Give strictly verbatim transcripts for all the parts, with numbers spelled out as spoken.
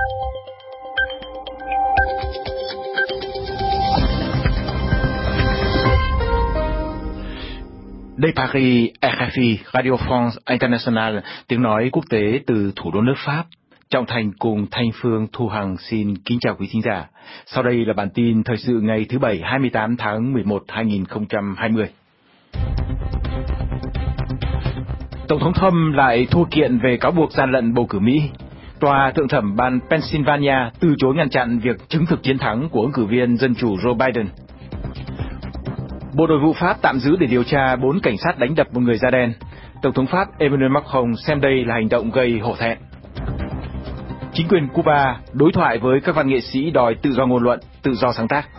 Đây Paris, R F I, Radio France International, tiếng nói quốc tế từ thủ đô nước Pháp. Trọng Thành cùng Thanh Phương, Thu Hằng xin kính chào quý thính giả. Sau đây là bản tin thời sự ngày thứ Bảy, hai mươi tám tháng mười một, hai nghìn không trăm hai mươi. Tổng thống Trump lại thua kiện về cáo buộc gian lận bầu cử Mỹ. Tòa thượng thẩm bang Pennsylvania từ chối ngăn chặn việc chứng thực chiến thắng của ứng cử viên Dân chủ Joe Biden. Bộ Nội vụ Pháp tạm giữ để điều tra bốn cảnh sát đánh đập một người da đen. Tổng thống Pháp Emmanuel Macron xem đây là hành động gây hổ thẹn. Chính quyền Cuba đối thoại với các văn nghệ sĩ đòi tự do ngôn luận, tự do sáng tác.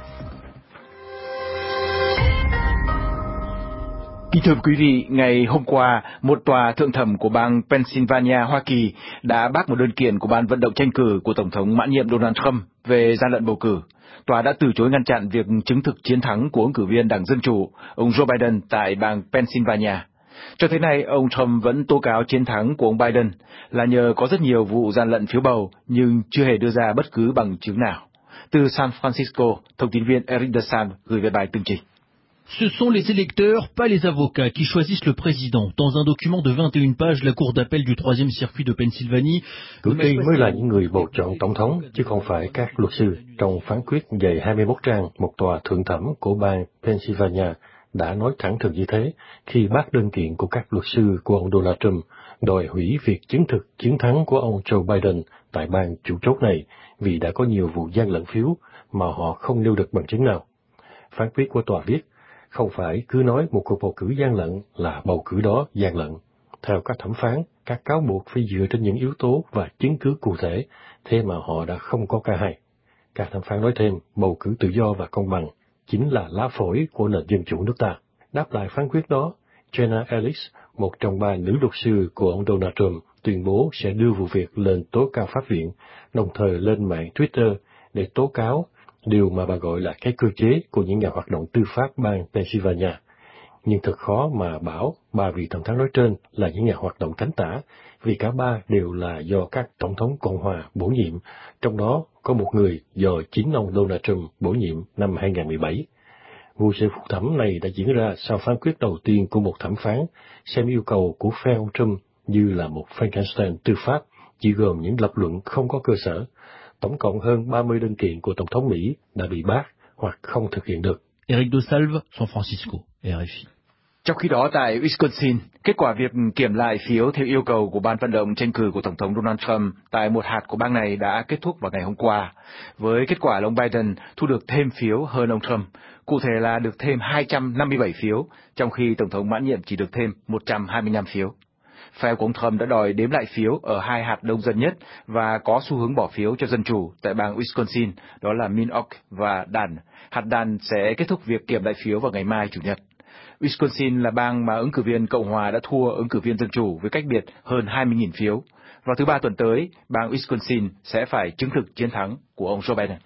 Kính thưa quý vị, ngày hôm qua, một tòa thượng thẩm của bang Pennsylvania, Hoa Kỳ đã bác một đơn kiện của ban vận động tranh cử của Tổng thống mãn nhiệm Donald Trump về gian lận bầu cử. Tòa đã từ chối ngăn chặn việc chứng thực chiến thắng của ứng cử viên Đảng Dân Chủ, ông Joe Biden tại bang Pennsylvania. Cho tới nay, ông Trump vẫn tố cáo chiến thắng của ông Biden là nhờ có rất nhiều vụ gian lận phiếu bầu, nhưng chưa hề đưa ra bất cứ bằng chứng nào. Từ San Francisco, thông tin viên Eric DeSan gửi về bài tường trình. Ce sont les électeurs, pas les avocats, qui choisissent le président. Dans un document de vingt et une pages, la Cour d'appel du troisième circuit de Pennsylvanie... Cử tri mới là những người bầu chọn tổng thống, chứ không phải các luật sư. Trong phán quyết dày hai mươi mốt trang, một tòa thượng thẩm của bang Pennsylvania đã nói thẳng thừng như thế khi bác đơn kiện của các luật sư của ông Donald Trump đòi hủy việc chứng thực chiến thắng của ông Joe Biden tại bang chủ chốt này vì đã có nhiều vụ gian lận phiếu mà họ không nêu được bằng chứng nào. Phán quyết của tòa viết, không phải cứ nói một cuộc bầu cử gian lận là bầu cử đó gian lận. Theo các thẩm phán, các cáo buộc phải dựa trên những yếu tố và chứng cứ cụ thể, thế mà họ đã không có cả hai. Các thẩm phán nói thêm, bầu cử tự do và công bằng chính là lá phổi của nền dân chủ nước ta. Đáp lại phán quyết đó, Jenna Ellis, một trong ba nữ luật sư của ông Donald Trump, tuyên bố sẽ đưa vụ việc lên tố cao pháp viện, đồng thời lên mạng Twitter để tố cáo điều mà bà gọi là cái cơ chế của những nhà hoạt động tư pháp bang Pennsylvania. Nhưng thật khó mà bảo ba vị thẩm phán nói trên là những nhà hoạt động cánh tả, vì cả ba đều là do các tổng thống Cộng hòa bổ nhiệm, trong đó có một người do chính ông Donald Trump bổ nhiệm năm hai nghìn không trăm mười bảy. Vụ sự phúc thẩm này đã diễn ra sau phán quyết đầu tiên của một thẩm phán xem yêu cầu của phe ông Trump như là một Frankenstein tư pháp, chỉ gồm những lập luận không có cơ sở. Tổng cộng hơn ba mươi đơn kiện của Tổng thống Mỹ đã bị bác hoặc không thực hiện được. Eric DeSalve, San Francisco, R F I. Trong khi đó, tại Wisconsin, kết quả việc kiểm lại phiếu theo yêu cầu của ban vận động tranh cử của Tổng thống Donald Trump tại một hạt của bang này đã kết thúc vào ngày hôm qua, với kết quả là ông Biden thu được thêm phiếu hơn ông Trump, cụ thể là được thêm hai trăm năm mươi bảy phiếu, trong khi Tổng thống mãn nhiệm chỉ được thêm một trăm hai mươi lăm phiếu. Phe của ông Trump đã đòi đếm lại phiếu ở hai hạt đông dân nhất và có xu hướng bỏ phiếu cho Dân Chủ tại bang Wisconsin, đó là Minot và Dan. Hạt Dan sẽ kết thúc việc kiểm lại phiếu vào ngày mai Chủ nhật. Wisconsin là bang mà ứng cử viên Cộng hòa đã thua ứng cử viên Dân Chủ với cách biệt hơn hai mươi nghìn phiếu. Vào thứ Ba tuần tới, bang Wisconsin sẽ phải chứng thực chiến thắng của ông Joe Biden.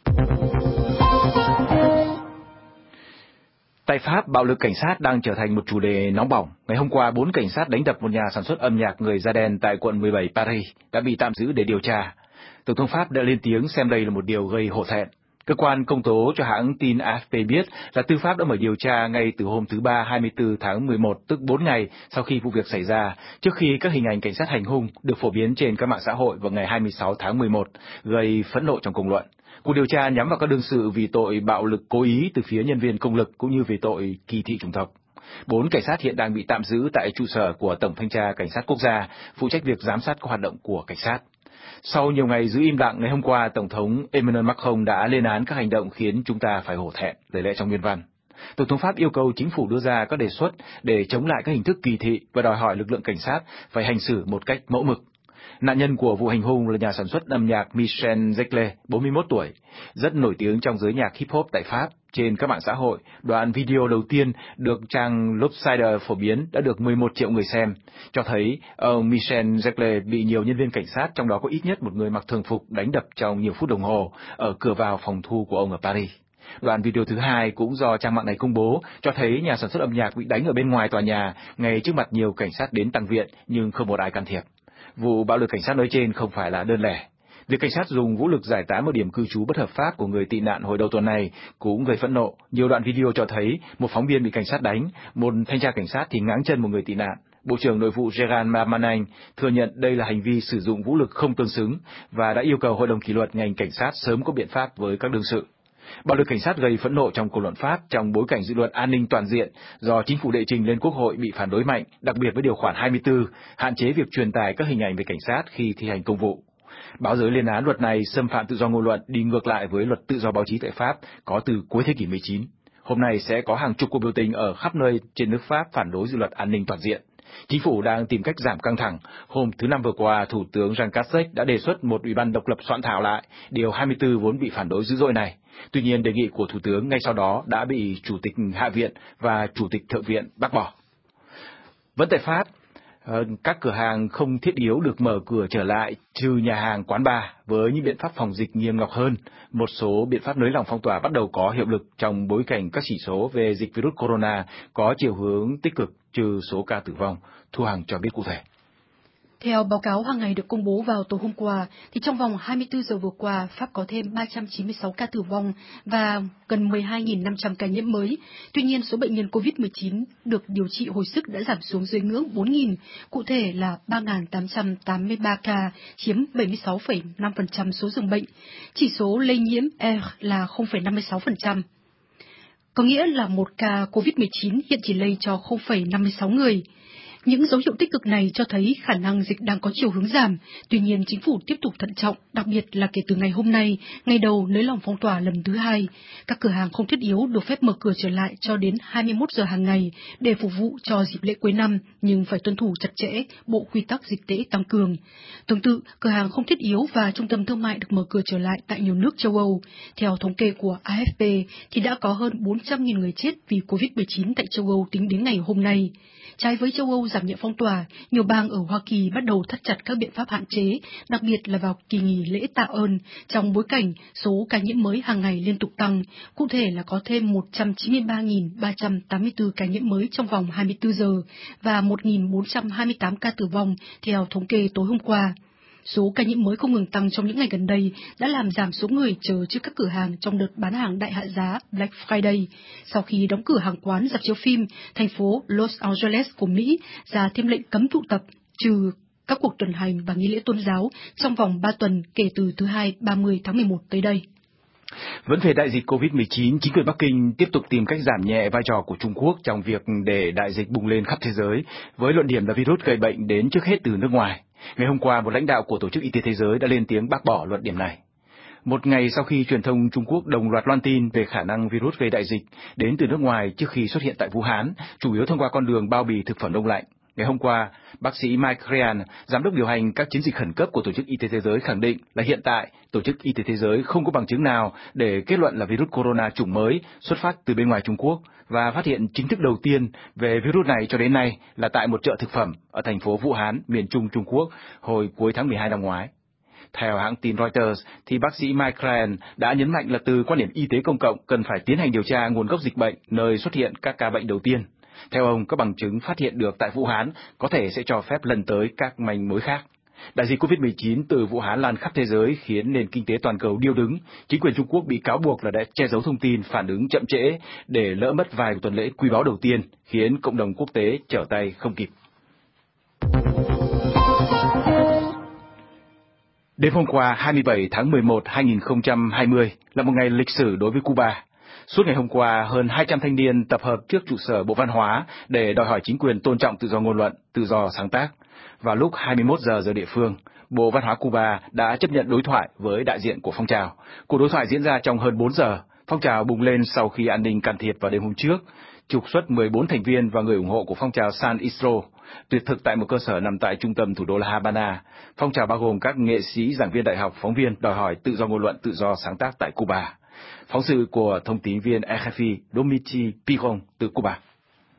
Tại Pháp, bạo lực cảnh sát đang trở thành một chủ đề nóng bỏng. Ngày hôm qua, bốn cảnh sát đánh đập một nhà sản xuất âm nhạc người da đen tại quận mười bảy Paris đã bị tạm giữ để điều tra. Tổng thống Pháp đã lên tiếng xem đây là một điều gây hổ thẹn. Cơ quan công tố cho hãng tin A F P biết là tư pháp đã mở điều tra ngay từ hôm thứ Ba hai mươi tư tháng mười một, tức bốn ngày sau khi vụ việc xảy ra, trước khi các hình ảnh cảnh sát hành hung được phổ biến trên các mạng xã hội vào ngày hai mươi sáu tháng mười một, gây phẫn nộ trong công luận. Cuộc điều tra nhắm vào các đương sự vì tội bạo lực cố ý từ phía nhân viên công lực cũng như vì tội kỳ thị chủng tộc. Bốn cảnh sát hiện đang bị tạm giữ tại trụ sở của Tổng thanh tra Cảnh sát Quốc gia, phụ trách việc giám sát các hoạt động của cảnh sát. Sau nhiều ngày giữ im lặng, ngày hôm qua, Tổng thống Emmanuel Macron đã lên án các hành động khiến chúng ta phải hổ thẹn, lời lẽ trong nguyên văn. Tổng thống Pháp yêu cầu chính phủ đưa ra các đề xuất để chống lại các hình thức kỳ thị và đòi hỏi lực lượng cảnh sát phải hành xử một cách mẫu mực. Nạn nhân của vụ hành hung là nhà sản xuất âm nhạc Michel Zegle, bốn mươi mốt tuổi, rất nổi tiếng trong giới nhạc hip-hop tại Pháp. Trên các mạng xã hội, đoạn video đầu tiên được trang Lopsider phổ biến đã được mười một triệu người xem, cho thấy ông Michel Zegle bị nhiều nhân viên cảnh sát, trong đó có ít nhất một người mặc thường phục, đánh đập trong nhiều phút đồng hồ ở cửa vào phòng thu của ông ở Paris. Đoạn video thứ hai cũng do trang mạng này công bố cho thấy nhà sản xuất âm nhạc bị đánh ở bên ngoài tòa nhà, ngay trước mặt nhiều cảnh sát đến tăng viện nhưng không một ai can thiệp. Vụ bạo lực cảnh sát nói trên không phải là đơn lẻ. Việc cảnh sát dùng vũ lực giải tán một điểm cư trú bất hợp pháp của người tị nạn hồi đầu tuần này cũng gây phẫn nộ. Nhiều đoạn video cho thấy một phóng viên bị cảnh sát đánh, một thanh tra cảnh sát thì ngáng chân một người tị nạn. Bộ trưởng Nội vụ Gerald Darmanin thừa nhận đây là hành vi sử dụng vũ lực không tương xứng và đã yêu cầu Hội đồng kỷ luật ngành cảnh sát sớm có biện pháp với các đương sự. Bạo lực cảnh sát gây phẫn nộ trong cuộc luận Pháp trong bối cảnh dự luật an ninh toàn diện do chính phủ đệ trình lên Quốc hội bị phản đối mạnh, đặc biệt với điều khoản hai mươi tư, hạn chế việc truyền tải các hình ảnh về cảnh sát khi thi hành công vụ. Báo giới lên án luật này xâm phạm tự do ngôn luận, đi ngược lại với luật tự do báo chí tại Pháp có từ cuối thế kỷ mười chín. Hôm nay sẽ có hàng chục cuộc biểu tình ở khắp nơi trên nước Pháp phản đối dự luật an ninh toàn diện. Chính phủ đang tìm cách giảm căng thẳng. Hôm thứ Năm vừa qua, Thủ tướng Jean Castex đã đề xuất một ủy ban độc lập soạn thảo lại điều hai mươi tư vốn bị phản đối dữ dội này. Tuy nhiên, đề nghị của Thủ tướng ngay sau đó đã bị Chủ tịch Hạ viện và Chủ tịch Thượng viện bác bỏ. Vẫn tại Pháp, các cửa hàng không thiết yếu được mở cửa trở lại, trừ nhà hàng, quán bar, với những biện pháp phòng dịch nghiêm ngặt hơn. Một số biện pháp nới lỏng phong tỏa bắt đầu có hiệu lực trong bối cảnh các chỉ số về dịch virus corona có chiều hướng tích cực, trừ số ca tử vong. Thu Hằng cho biết cụ thể. Theo báo cáo hàng ngày được công bố vào tối hôm qua, thì trong vòng hai mươi tư giờ vừa qua, Pháp có thêm ba trăm chín mươi sáu ca tử vong và gần mười hai nghìn năm trăm ca nhiễm mới. Tuy nhiên, số bệnh nhân covid mười chín được điều trị hồi sức đã giảm xuống dưới ngưỡng bốn nghìn, cụ thể là ba nghìn tám trăm tám mươi ba ca, chiếm bảy mươi sáu phẩy năm phần trăm số giường bệnh. Chỉ số lây nhiễm R là không phẩy năm mươi sáu phần trăm. Có nghĩa là một ca covid mười chín hiện chỉ lây cho không phẩy năm mươi sáu người. Những dấu hiệu tích cực này cho thấy khả năng dịch đang có chiều hướng giảm, tuy nhiên chính phủ tiếp tục thận trọng, đặc biệt là kể từ ngày hôm nay, ngày đầu nới lỏng phong tỏa lần thứ hai. Các cửa hàng không thiết yếu được phép mở cửa trở lại cho đến hai mươi mốt giờ hàng ngày để phục vụ cho dịp lễ cuối năm, nhưng phải tuân thủ chặt chẽ bộ quy tắc dịch tễ tăng cường. Tương tự, cửa hàng không thiết yếu và trung tâm thương mại được mở cửa trở lại tại nhiều nước châu Âu. Theo thống kê của A F P, thì đã có hơn bốn trăm nghìn người chết vì covid mười chín tại châu Âu tính đến ngày hôm nay. Trái với châu Âu giảm nhẹ phong tỏa, nhiều bang ở Hoa Kỳ bắt đầu thắt chặt các biện pháp hạn chế, đặc biệt là vào kỳ nghỉ lễ Tạ ơn, trong bối cảnh số ca nhiễm mới hàng ngày liên tục tăng, cụ thể là có thêm một trăm chín mươi ba nghìn ba trăm tám mươi tư ca nhiễm mới trong vòng hai mươi tư giờ và một nghìn bốn trăm hai mươi tám ca tử vong theo thống kê tối hôm qua. Số ca nhiễm mới không ngừng tăng trong những ngày gần đây đã làm giảm số người chờ trước các cửa hàng trong đợt bán hàng đại hạ giá Black Friday, sau khi đóng cửa hàng quán, rạp chiếu phim, thành phố Los Angeles của Mỹ ra thêm lệnh cấm tụ tập, trừ các cuộc tuần hành và nghi lễ tôn giáo trong vòng ba tuần kể từ thứ Hai ba mươi tháng mười một tới đây. Vẫn về đại dịch covid mười chín, chính quyền Bắc Kinh tiếp tục tìm cách giảm nhẹ vai trò của Trung Quốc trong việc để đại dịch bùng lên khắp thế giới, với luận điểm là virus gây bệnh đến trước hết từ nước ngoài. Ngày hôm qua, một lãnh đạo của Tổ chức Y tế Thế giới đã lên tiếng bác bỏ luận điểm này. Một ngày sau khi truyền thông Trung Quốc đồng loạt loan tin về khả năng virus gây đại dịch đến từ nước ngoài trước khi xuất hiện tại Vũ Hán, chủ yếu thông qua con đường bao bì thực phẩm đông lạnh. Ngày hôm qua, bác sĩ Mike Ryan, giám đốc điều hành các chiến dịch khẩn cấp của Tổ chức Y tế Thế giới khẳng định là hiện tại Tổ chức Y tế Thế giới không có bằng chứng nào để kết luận là virus corona chủng mới xuất phát từ bên ngoài Trung Quốc, và phát hiện chính thức đầu tiên về virus này cho đến nay là tại một chợ thực phẩm ở thành phố Vũ Hán, miền Trung Trung Quốc hồi cuối tháng mười hai năm ngoái. Theo hãng tin Reuters, thì bác sĩ Mike Ryan đã nhấn mạnh là từ quan điểm y tế công cộng cần phải tiến hành điều tra nguồn gốc dịch bệnh nơi xuất hiện các ca bệnh đầu tiên. Theo ông, các bằng chứng phát hiện được tại Vũ Hán có thể sẽ cho phép lần tới các manh mối khác. Đại dịch covid mười chín từ Vũ Hán lan khắp thế giới khiến nền kinh tế toàn cầu điêu đứng. Chính quyền Trung Quốc bị cáo buộc là đã che giấu thông tin, phản ứng chậm trễ để lỡ mất vài tuần lễ quý báu đầu tiên, khiến cộng đồng quốc tế trở tay không kịp. Đêm hôm qua, hai mươi bảy tháng mười một năm hai nghìn không trăm hai mươi là một ngày lịch sử đối với Cuba. Suốt ngày hôm qua, hơn hai trăm thanh niên tập hợp trước trụ sở Bộ Văn hóa để đòi hỏi chính quyền tôn trọng tự do ngôn luận, tự do sáng tác. Vào lúc hai mươi mốt giờ giờ địa phương, Bộ Văn hóa Cuba đã chấp nhận đối thoại với đại diện của phong trào. Cuộc đối thoại diễn ra trong hơn bốn giờ. Phong trào bùng lên sau khi an ninh can thiệp vào đêm hôm trước, trục xuất mười bốn thành viên và người ủng hộ của phong trào San Isidro, tuyệt thực tại một cơ sở nằm tại trung tâm thủ đô La Habana. Phong trào bao gồm các nghệ sĩ, giảng viên đại học, phóng viên đòi hỏi tự do ngôn luận, tự do sáng tác tại Cuba. Phóng sự của thông tín viên R F I Domitry Piron từ Cuba.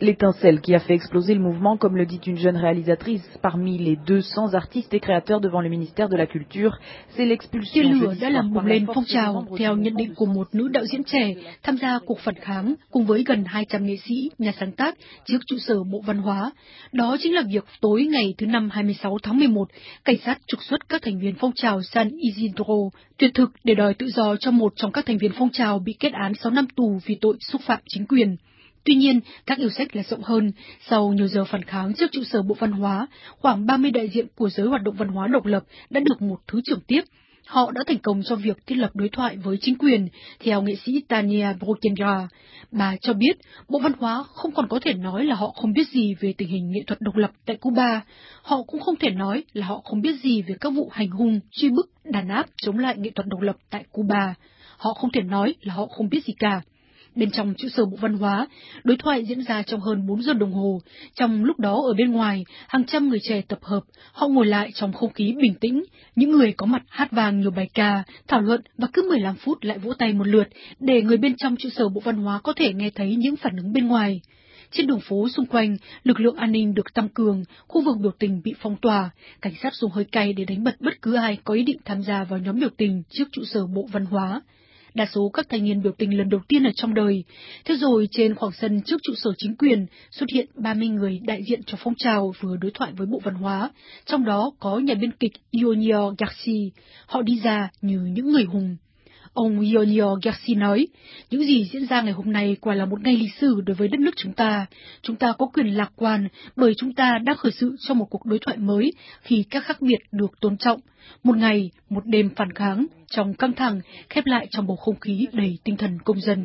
l'étincelle qui a fait exploser le mouvement, comme le dit une jeune réalisatrice. Parmi les deux cents artistes et créateurs devant le ministère de la Culture, c'est l'expulsion. Tia lửa đã làm bùng lên phong trào, theo nhận định của một nữ đạo diễn trẻ tham gia cuộc phản kháng cùng với gần hai trăm nghệ sĩ, nhà sáng tác trước trụ sở Bộ Văn hóa. Đó chính là việc tối ngày thứ năm hai mươi sáu tháng mười một, cảnh sát trục xuất các thành viên phong trào San Isidro tuyệt thực để đòi tự do cho một trong các thành viên phong trào bị kết án sáu năm tù vì tội xúc phạm chính quyền. Tuy nhiên, các yêu sách là rộng hơn. Sau nhiều giờ phản kháng trước trụ sở Bộ Văn hóa, khoảng ba mươi đại diện của giới hoạt động văn hóa độc lập đã được một thứ trưởng tiếp. Họ đã thành công trong việc thiết lập đối thoại với chính quyền, theo nghệ sĩ Tania Brokenra. Bà cho biết, Bộ Văn hóa không còn có thể nói là họ không biết gì về tình hình nghệ thuật độc lập tại Cuba. Họ cũng không thể nói là họ không biết gì về các vụ hành hung, truy bức, đàn áp chống lại nghệ thuật độc lập tại Cuba. Họ không thể nói là họ không biết gì cả. Bên trong trụ sở Bộ Văn hóa, đối thoại diễn ra trong hơn bốn giờ đồng hồ. Trong lúc đó ở bên ngoài, hàng trăm người trẻ tập hợp, họ ngồi lại trong không khí bình tĩnh. Những người có mặt hát vang nhiều bài ca, thảo luận và cứ mười lăm phút lại vỗ tay một lượt để người bên trong trụ sở Bộ Văn hóa có thể nghe thấy những phản ứng bên ngoài. Trên đường phố xung quanh, lực lượng an ninh được tăng cường, khu vực biểu tình bị phong tỏa, cảnh sát dùng hơi cay để đánh bật bất cứ ai có ý định tham gia vào nhóm biểu tình trước trụ sở Bộ Văn hóa. Đa số các thanh niên biểu tình lần đầu tiên ở trong đời. Thế rồi trên khoảng sân trước trụ sở chính quyền xuất hiện ba mươi người đại diện cho phong trào vừa đối thoại với Bộ Văn hóa, trong đó có nhà biên kịch Ionio Garcia. Họ đi ra như những người hùng. Ông Ionio Garcia nói, những gì diễn ra ngày hôm nay quả là một ngày lịch sử đối với đất nước chúng ta. Chúng ta có quyền lạc quan bởi chúng ta đang khởi sự trong một cuộc đối thoại mới khi các khác biệt được tôn trọng. Một ngày, một đêm phản kháng, trong căng thẳng, khép lại trong bầu không khí đầy tinh thần công dân.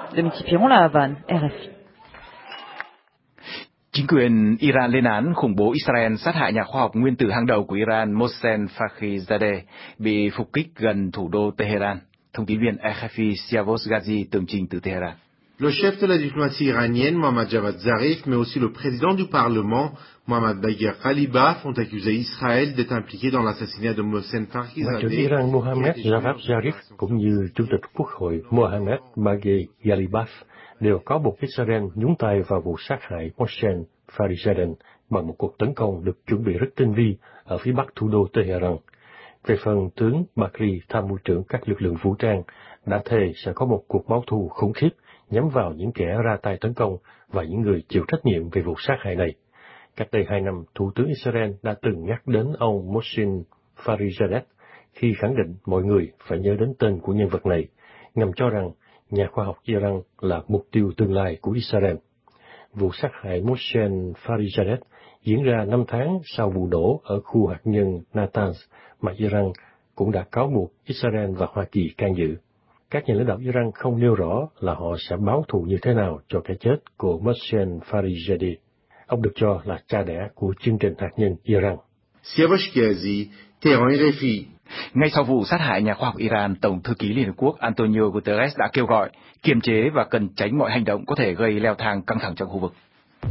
Chính quyền Iran lên án khủng bố Israel sát hại nhà khoa học nguyên tử hàng đầu của Iran Mohsen Fakhrizadeh bị phục kích gần thủ đô Tehran. Thông tin viên a ép pê Siavos Ghazi tường trình từ Tehran. Le chef de la diplomatie iranienne, Mohammad Javad Zarif, mais aussi le président du Parlement, Mohammad Bagher Khalibaf, ont accusé Israël d'être impliqué dans l'assassinat de Mohsen Fakhrizadeh. Ngoại trưởng Iran Mohammad Javad Zarif cũng như Chủ tịch Quốc hội Mohammad Bagher Khalibaf đều có buộc Israel nhúng tay vào vụ sát hại Mohsen Fakhrizadeh bằng một cuộc tấn công được chuẩn bị rất tinh vi ở phía bắc thủ đô Tehran. Về phần tướng Bakri, tham mưu trưởng các lực lượng vũ trang, đã thề sẽ có một cuộc báo thù khủng khiếp nhắm vào những kẻ ra tay tấn công và những người chịu trách nhiệm về vụ sát hại này. Cách đây hai năm, Thủ tướng Israel đã từng nhắc đến ông Mohsen Fakhrizadeh khi khẳng định mọi người phải nhớ đến tên của nhân vật này, ngầm cho rằng nhà khoa học Iran là mục tiêu tương lai của Israel. Vụ sát hại Mohsen Fakhrizadeh diễn ra năm tháng sau vụ nổ ở khu hạt nhân Natanz mà Iran cũng đã cáo buộc Israel và Hoa Kỳ can dự. Các nhà lãnh đạo Iran không nêu rõ là họ sẽ báo thù như thế nào cho cái chết của Mohsen Fakhrizadeh. Ông được cho là cha đẻ của chương trình hạt nhân Iran. Siavash Ghazi, Tehran R F I. Ngay sau vụ sát hại nhà khoa học Iran, Tổng thư ký Liên Hợp Quốc Antonio Guterres đã kêu gọi kiềm chế và cần tránh mọi hành động có thể gây leo thang căng thẳng trong khu vực.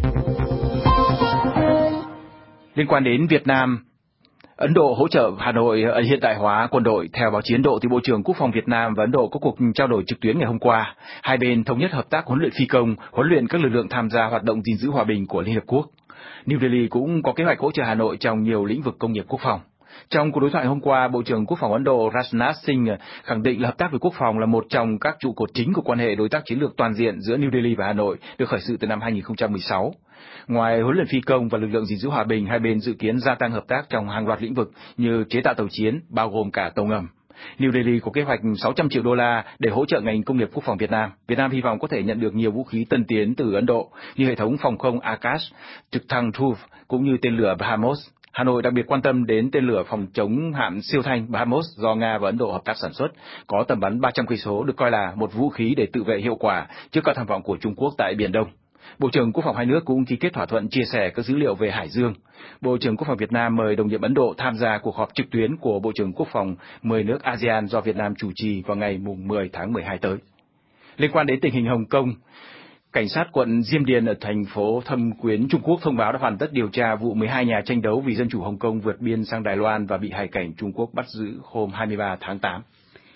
Liên quan đến Việt Nam, Ấn Độ hỗ trợ Hà Nội hiện đại hóa quân đội. Theo báo chí Ấn Độ, thì Bộ trưởng Quốc phòng Việt Nam và Ấn Độ có cuộc trao đổi trực tuyến ngày hôm qua. Hai bên thống nhất hợp tác huấn luyện phi công, huấn luyện các lực lượng tham gia hoạt động gìn giữ hòa bình của Liên Hợp Quốc. New Delhi cũng có kế hoạch hỗ trợ Hà Nội trong nhiều lĩnh vực công nghiệp quốc phòng. Trong cuộc đối thoại hôm qua, Bộ trưởng Quốc phòng Ấn Độ Rajnath Singh khẳng định là hợp tác về quốc phòng là một trong các trụ cột chính của quan hệ đối tác chiến lược toàn diện giữa New Delhi và Hà Nội, được khởi sự từ năm hai nghìn không trăm mười sáu. Ngoài huấn luyện phi công và lực lượng gìn giữ hòa bình, hai bên dự kiến gia tăng hợp tác trong hàng loạt lĩnh vực như chế tạo tàu chiến, bao gồm cả tàu ngầm. New Delhi có kế hoạch sáu trăm triệu đô la để hỗ trợ ngành công nghiệp quốc phòng Việt Nam. Việt Nam hy vọng có thể nhận được nhiều vũ khí tân tiến từ Ấn Độ như hệ thống phòng không Akash, trực thăng Dhruv cũng như tên lửa BrahMos. Hà Nội đặc biệt quan tâm đến tên lửa phòng chống hạm siêu thanh BrahMos do Nga và Ấn Độ hợp tác sản xuất, có tầm bắn ba trăm cây số, được coi là một vũ khí để tự vệ hiệu quả trước các tham vọng của Trung Quốc tại Biển Đông. Bộ trưởng Quốc phòng hai nước cũng ký kết thỏa thuận chia sẻ các dữ liệu về Hải Dương. Bộ trưởng Quốc phòng Việt Nam mời đồng nhiệm Ấn Độ tham gia cuộc họp trực tuyến của Bộ trưởng Quốc phòng mười nước a sê an do Việt Nam chủ trì vào ngày mười tháng mười hai tới. Liên quan đến tình hình Hồng Kông, cảnh sát quận Diêm Điền ở thành phố Thâm Quyến, Trung Quốc thông báo đã hoàn tất điều tra vụ mười hai nhà tranh đấu vì dân chủ Hồng Kông vượt biên sang Đài Loan và bị hải cảnh Trung Quốc bắt giữ hôm hai mươi ba tháng tám.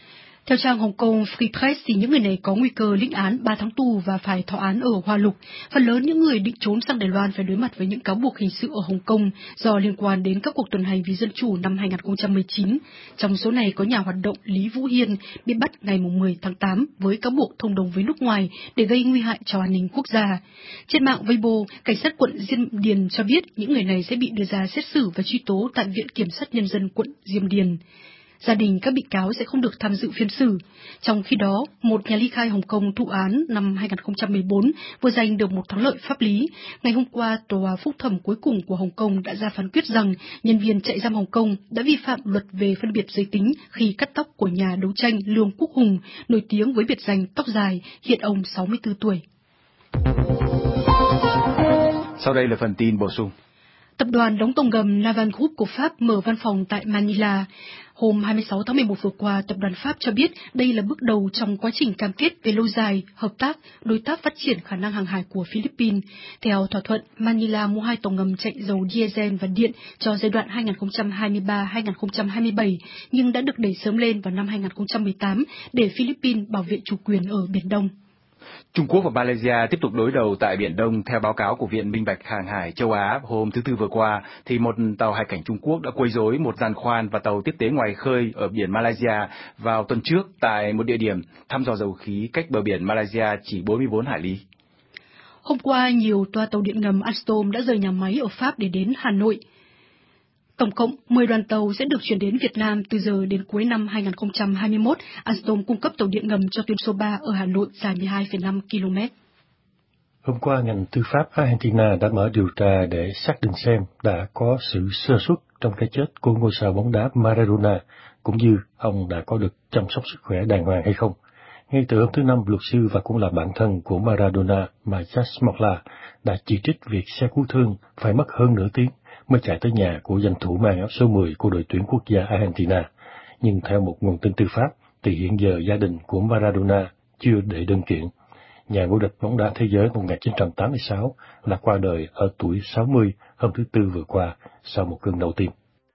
Theo trang Hồng Kông Free Press thì những người này có nguy cơ lĩnh án ba tháng tù và phải thọ án ở Hoa Lục. Phần lớn những người định trốn sang Đài Loan phải đối mặt với những cáo buộc hình sự ở Hồng Kông do liên quan đến các cuộc tuần hành vì dân chủ năm hai không một chín. Trong số này có nhà hoạt động Lý Vũ Hiên bị bắt ngày mười tháng tám với cáo buộc thông đồng với nước ngoài để gây nguy hại cho an ninh quốc gia. Trên mạng Weibo, cảnh sát quận Diêm Điền cho biết những người này sẽ bị đưa ra xét xử và truy tố tại Viện Kiểm sát Nhân dân quận Diêm Điền. Gia đình các bị cáo sẽ không được tham dự phiên xử. Trong khi đó, một nhà ly khai Hồng Kông thụ án năm hai không một bốn vừa giành được một thắng lợi pháp lý. Ngày hôm qua, tòa phúc thẩm cuối cùng của Hồng Kông đã ra phán quyết rằng nhân viên trại giam Hồng Kông đã vi phạm luật về phân biệt giới tính khi cắt tóc của nhà đấu tranh Lương Quốc Hùng, nổi tiếng với biệt danh tóc dài, hiện ông sáu mươi tư tuổi. Sau đây là phần tin bổ sung. Tập đoàn đóng tàu ngầm Naval Group của Pháp mở văn phòng tại Manila. Hôm hai mươi sáu tháng mười một vừa qua, tập đoàn Pháp cho biết đây là bước đầu trong quá trình cam kết về lâu dài, hợp tác, đối tác phát triển khả năng hàng hải của Philippines. Theo thỏa thuận, Manila mua hai tàu ngầm chạy dầu diesel và điện cho giai đoạn hai không hai ba đến hai không hai bảy, nhưng đã được đẩy sớm lên vào năm hai không một tám để Philippines bảo vệ chủ quyền ở Biển Đông. Trung Quốc và Malaysia tiếp tục đối đầu tại Biển Đông. Theo báo cáo của Viện Minh bạch Hàng hải châu Á hôm thứ Tư vừa qua, thì một tàu hải cảnh Trung Quốc đã quấy rối một giàn khoan và tàu tiếp tế ngoài khơi ở biển Malaysia vào tuần trước tại một địa điểm thăm dò dầu khí cách bờ biển Malaysia chỉ bốn mươi bốn hải lý. Hôm qua, nhiều toa tàu điện ngầm Alstom đã rời nhà máy ở Pháp để đến Hà Nội. Tổng cộng mười đoàn tàu sẽ được chuyển đến Việt Nam từ giờ đến cuối năm hai không hai mốt. Alstom cung cấp tàu điện ngầm cho tuyến số ba ở Hà Nội dài mười hai phẩy năm ki lô mét. Hôm qua, ngành tư pháp Argentina đã mở điều tra để xác định xem đã có sự sơ suất trong cái chết của ngôi sao bóng đá Maradona, cũng như ông đã có được chăm sóc sức khỏe đàng hoàng hay không. Ngay từ hôm thứ Năm, luật sư và cũng là bạn thân của Maradona, Mayas Mokla, đã chỉ trích việc xe cứu thương phải mất hơn nửa tiếng mới chạy tới nhà của danh thủ mang áo số mười của đội tuyển quốc gia Argentina. Nhưng theo một nguồn tin tư pháp, thì hiện giờ gia đình của Maradona chưa đệ đơn kiện. Nhà vô địch bóng đá thế giới một nghìn chín trăm tám mươi sáu đã qua đời ở tuổi sáu mươi hôm thứ Tư vừa qua sau một cơn đau tim.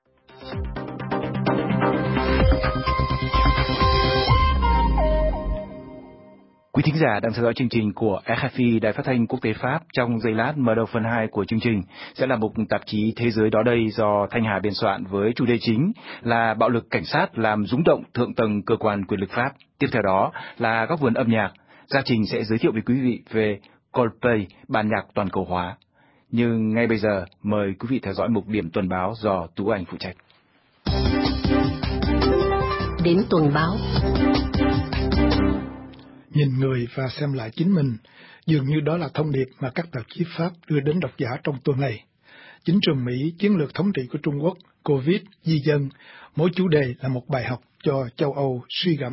Quý thính giả đang theo dõi chương trình của R F I, Đài Phát thanh Quốc tế Pháp. Trong giây lát mở đầu phần hai của chương trình sẽ là một tạp chí Thế giới đó đây do Thanh Hà biên soạn với chủ đề chính là bạo lực cảnh sát làm rúng động thượng tầng cơ quan quyền lực Pháp. Tiếp theo đó là góc vườn âm nhạc. Gia Trình sẽ giới thiệu với quý vị về Coldplay, bản nhạc toàn cầu hóa. Nhưng ngay bây giờ, mời quý vị theo dõi mục điểm tuần báo do Tú Anh phụ trách. Đến tuần báo. Nhìn người và xem lại chính mình, dường như đó là thông điệp mà các tạp chí Pháp đưa đến độc giả trong tuần này. Chính trường Mỹ, chiến lược thống trị của Trung Quốc, Covid, di dân, mỗi chủ đề là một bài học cho châu Âu suy gẫm.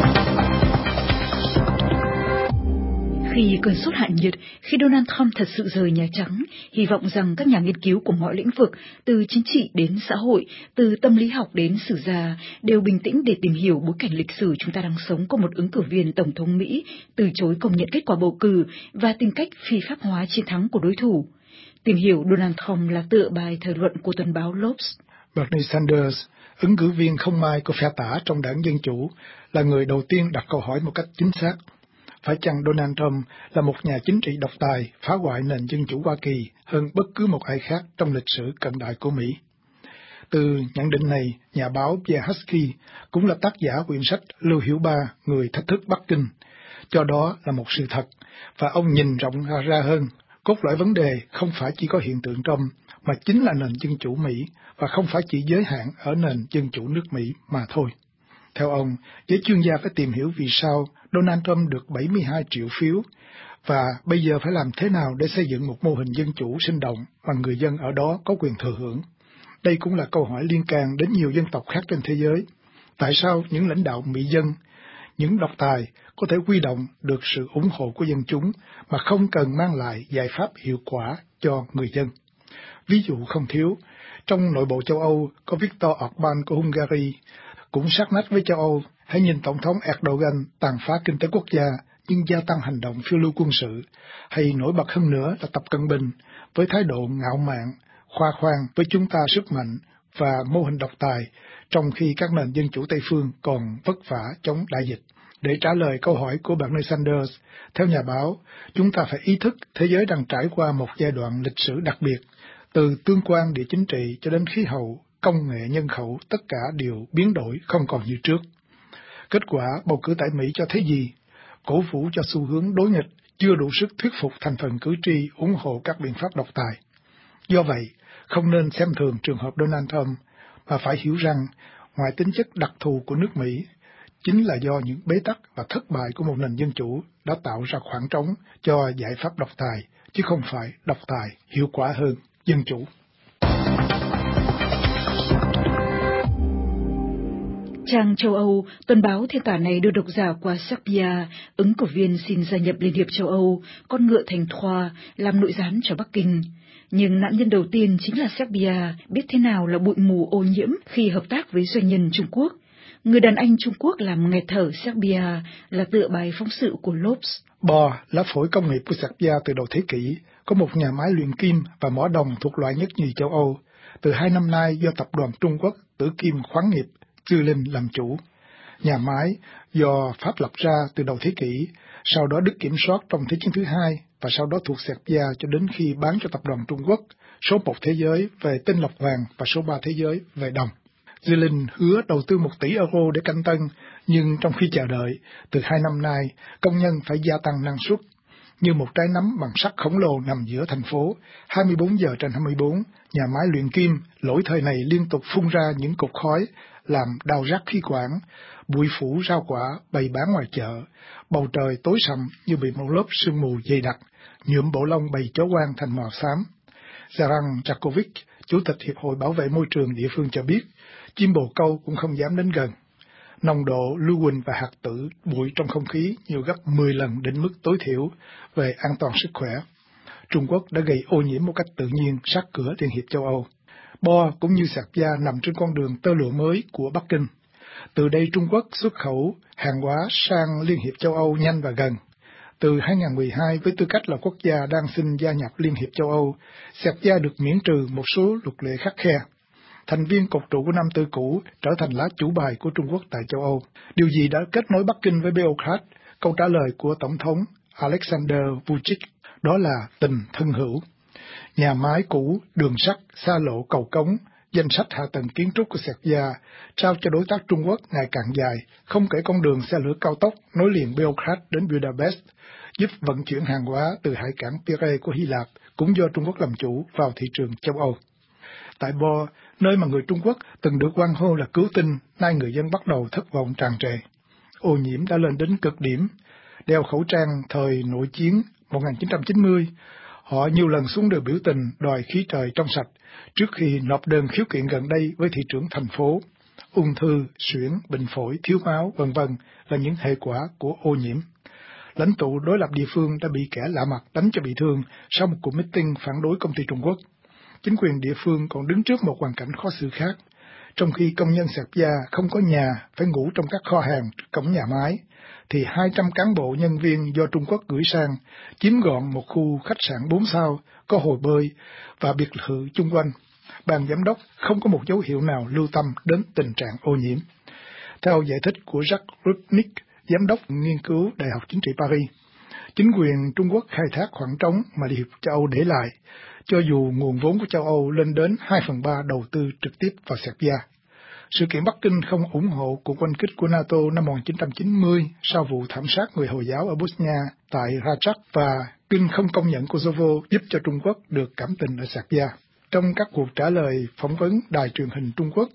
Khi cơn sốt hạ nhiệt, khi Donald Trump thật sự rời Nhà Trắng, hy vọng rằng các nhà nghiên cứu của mọi lĩnh vực, từ chính trị đến xã hội, từ tâm lý học đến sử gia, đều bình tĩnh để tìm hiểu bối cảnh lịch sử chúng ta đang sống của một ứng cử viên Tổng thống Mỹ từ chối công nhận kết quả bầu cử và tìm cách phi pháp hóa chiến thắng của đối thủ. Tìm hiểu Donald Trump là tựa bài thời luận của tuần báo Lobs. Bernie Sanders, ứng cử viên không mai của phe tả trong đảng Dân Chủ, là người đầu tiên đặt câu hỏi một cách chính xác. Phải chăng Donald Trump là một nhà chính trị độc tài phá hoại nền dân chủ Hoa Kỳ hơn bất cứ một ai khác trong lịch sử cận đại của Mỹ? Từ nhận định này, nhà báo Pierre Husky, cũng là tác giả quyển sách Lưu Hiểu Ba, Người thách thức Bắc Kinh, cho đó là một sự thật, và ông nhìn rộng ra hơn. Cốt lõi vấn đề không phải chỉ có hiện tượng Trump, mà chính là nền dân chủ Mỹ, và không phải chỉ giới hạn ở nền dân chủ nước Mỹ mà thôi. Theo ông, giới chuyên gia phải tìm hiểu vì sao Donald Trump được bảy mươi hai triệu phiếu, và bây giờ phải làm thế nào để xây dựng một mô hình dân chủ sinh động mà người dân ở đó có quyền thừa hưởng. Đây cũng là câu hỏi liên can đến nhiều dân tộc khác trên thế giới. Tại sao những lãnh đạo Mỹ dân, những độc tài có thể huy động được sự ủng hộ của dân chúng mà không cần mang lại giải pháp hiệu quả cho người dân? Ví dụ không thiếu, trong nội bộ châu Âu có Viktor Orbán của Hungary, cũng sát nách với châu Âu. Hãy nhìn Tổng thống Erdogan tàn phá kinh tế quốc gia nhưng gia tăng hành động phiêu lưu quân sự, hay nổi bật hơn nữa là Tập Cận Bình với thái độ ngạo mạn, khoa khoang với chúng ta sức mạnh và mô hình độc tài, trong khi các nền dân chủ Tây phương còn vất vả chống đại dịch. Để trả lời câu hỏi của Bernie Sanders, theo nhà báo, chúng ta phải ý thức thế giới đang trải qua một giai đoạn lịch sử đặc biệt, từ tương quan địa chính trị cho đến khí hậu, công nghệ nhân khẩu, tất cả đều biến đổi không còn như trước. Kết quả bầu cử tại Mỹ cho thấy gì? Cổ vũ cho xu hướng đối nghịch, chưa đủ sức thuyết phục thành phần cử tri ủng hộ các biện pháp độc tài. Do vậy, không nên xem thường trường hợp Donald Trump, mà phải hiểu rằng ngoài tính chất đặc thù của nước Mỹ, chính là do những bế tắc và thất bại của một nền dân chủ đã tạo ra khoảng trống cho giải pháp độc tài, chứ không phải độc tài hiệu quả hơn dân chủ. Trang châu Âu, tuần báo thiên tả này đưa độc giả qua Serbia, ứng cử viên xin gia nhập Liên hiệp châu Âu, con ngựa thành Troa, làm nội gián cho Bắc Kinh. Nhưng nạn nhân đầu tiên chính là Serbia, biết thế nào là bụi mù ô nhiễm khi hợp tác với doanh nhân Trung Quốc. Người đàn anh Trung Quốc làm nghẹt thở Serbia là tựa bài phóng sự của Lopes. Bo, lá phổi công nghiệp của Serbia từ đầu thế kỷ, có một nhà máy luyện kim và mỏ đồng thuộc loại nhất nhì châu Âu. Từ hai năm nay do tập đoàn Trung Quốc Tử Kim Khoáng nghiệp Dư Linh làm chủ. Nhà máy do Pháp lập ra từ đầu thế kỷ, sau đó Đức kiểm soát trong Thế chiến thứ hai và sau đó thuộc Serbia cho đến khi bán cho tập đoàn Trung Quốc, số một thế giới về tinh lọc vàng và số ba thế giới về đồng. Dư Linh hứa đầu tư một tỷ euro để canh tân, nhưng trong khi chờ đợi, từ hai năm nay, công nhân phải gia tăng năng suất. Như một trái nắm bằng sắt khổng lồ nằm giữa thành phố, hai mươi bốn giờ trên hai mươi bốn, nhà máy luyện kim lỗi thời này liên tục phun ra những cột khói, làm đau rát khí quản, bụi phủ rau quả bày bán ngoài chợ, bầu trời tối sầm như bị một lớp sương mù dày đặc, nhuộm bộ lông bầy chó quan thành màu xám. Zaran Jakovic, Chủ tịch Hiệp hội Bảo vệ Môi trường địa phương cho biết, chim bồ câu cũng không dám đến gần. Nồng độ lưu huỳnh và hạt tử bụi trong không khí nhiều gấp mười lần định mức tối thiểu về an toàn sức khỏe. Trung Quốc đã gây ô nhiễm một cách tự nhiên sát cửa Liên hiệp châu Âu. Bo cũng như Serbia nằm trên con đường tơ lụa mới của Bắc Kinh. Từ đây Trung Quốc xuất khẩu hàng hóa sang Liên hiệp châu Âu nhanh và gần. Từ hai không một hai, với tư cách là quốc gia đang xin gia nhập Liên hiệp châu Âu, Serbia được miễn trừ một số luật lệ khắt khe. Thành viên cột trụ của năm tư cũ trở thành lá chủ bài của Trung Quốc tại châu Âu. Điều gì đã kết nối Bắc Kinh với Beograd? Câu trả lời của Tổng thống Alexander Vučić đó là tình thân hữu. Nhà máy cũ, đường sắt, xa lộ, cầu cống, danh sách hạ tầng kiến trúc của Serbia trao cho đối tác Trung Quốc ngày càng dài, không kể con đường xe lửa cao tốc nối liền Beograd đến Budapest, giúp vận chuyển hàng hóa từ hải cảng Pirae của Hy Lạp, cũng do Trung Quốc làm chủ, vào thị trường châu Âu. Tại Bo, nơi mà người Trung Quốc từng được hoan hô là cứu tinh, nay người dân bắt đầu thất vọng tràn trề. Ô nhiễm đã lên đến cực điểm. Đeo khẩu trang thời nội chiến một nghìn chín trăm chín mươi, họ nhiều lần xuống đường biểu tình đòi khí trời trong sạch, trước khi nộp đơn khiếu kiện gần đây với thị trưởng thành phố. Ung thư, suyễn, bệnh phổi, thiếu máu, vân vân là những hệ quả của ô nhiễm. Lãnh tụ đối lập địa phương đã bị kẻ lạ mặt đánh cho bị thương sau một cuộc meeting phản đối công ty Trung Quốc. Chính quyền địa phương còn đứng trước một hoàn cảnh khó xử khác. Trong khi công nhân Serbia không có nhà, phải ngủ trong các kho hàng cổng nhà máy, thì hai trăm cán bộ nhân viên do Trung Quốc gửi sang chiếm gọn một khu khách sạn bốn sao, có hồ bơi và biệt thự chung quanh. Ban giám đốc không có một dấu hiệu nào lưu tâm đến tình trạng ô nhiễm. Theo giải thích của Jacques Rupnik, giám đốc nghiên cứu Đại học Chính trị Paris, chính quyền Trung Quốc khai thác khoảng trống mà Liên hiệp châu Âu để lại, cho dù nguồn vốn của châu Âu lên đến hai phần ba đầu tư trực tiếp vào Serbia. Sự kiện Bắc Kinh không ủng hộ cuộc oanh kích của NATO năm một nghìn chín trăm chín mươi sau vụ thảm sát người Hồi giáo ở Bosnia tại Rajak và Kinh không công nhận Kosovo giúp cho Trung Quốc được cảm tình ở Serbia. Trong các cuộc trả lời phỏng vấn đài truyền hình Trung Quốc,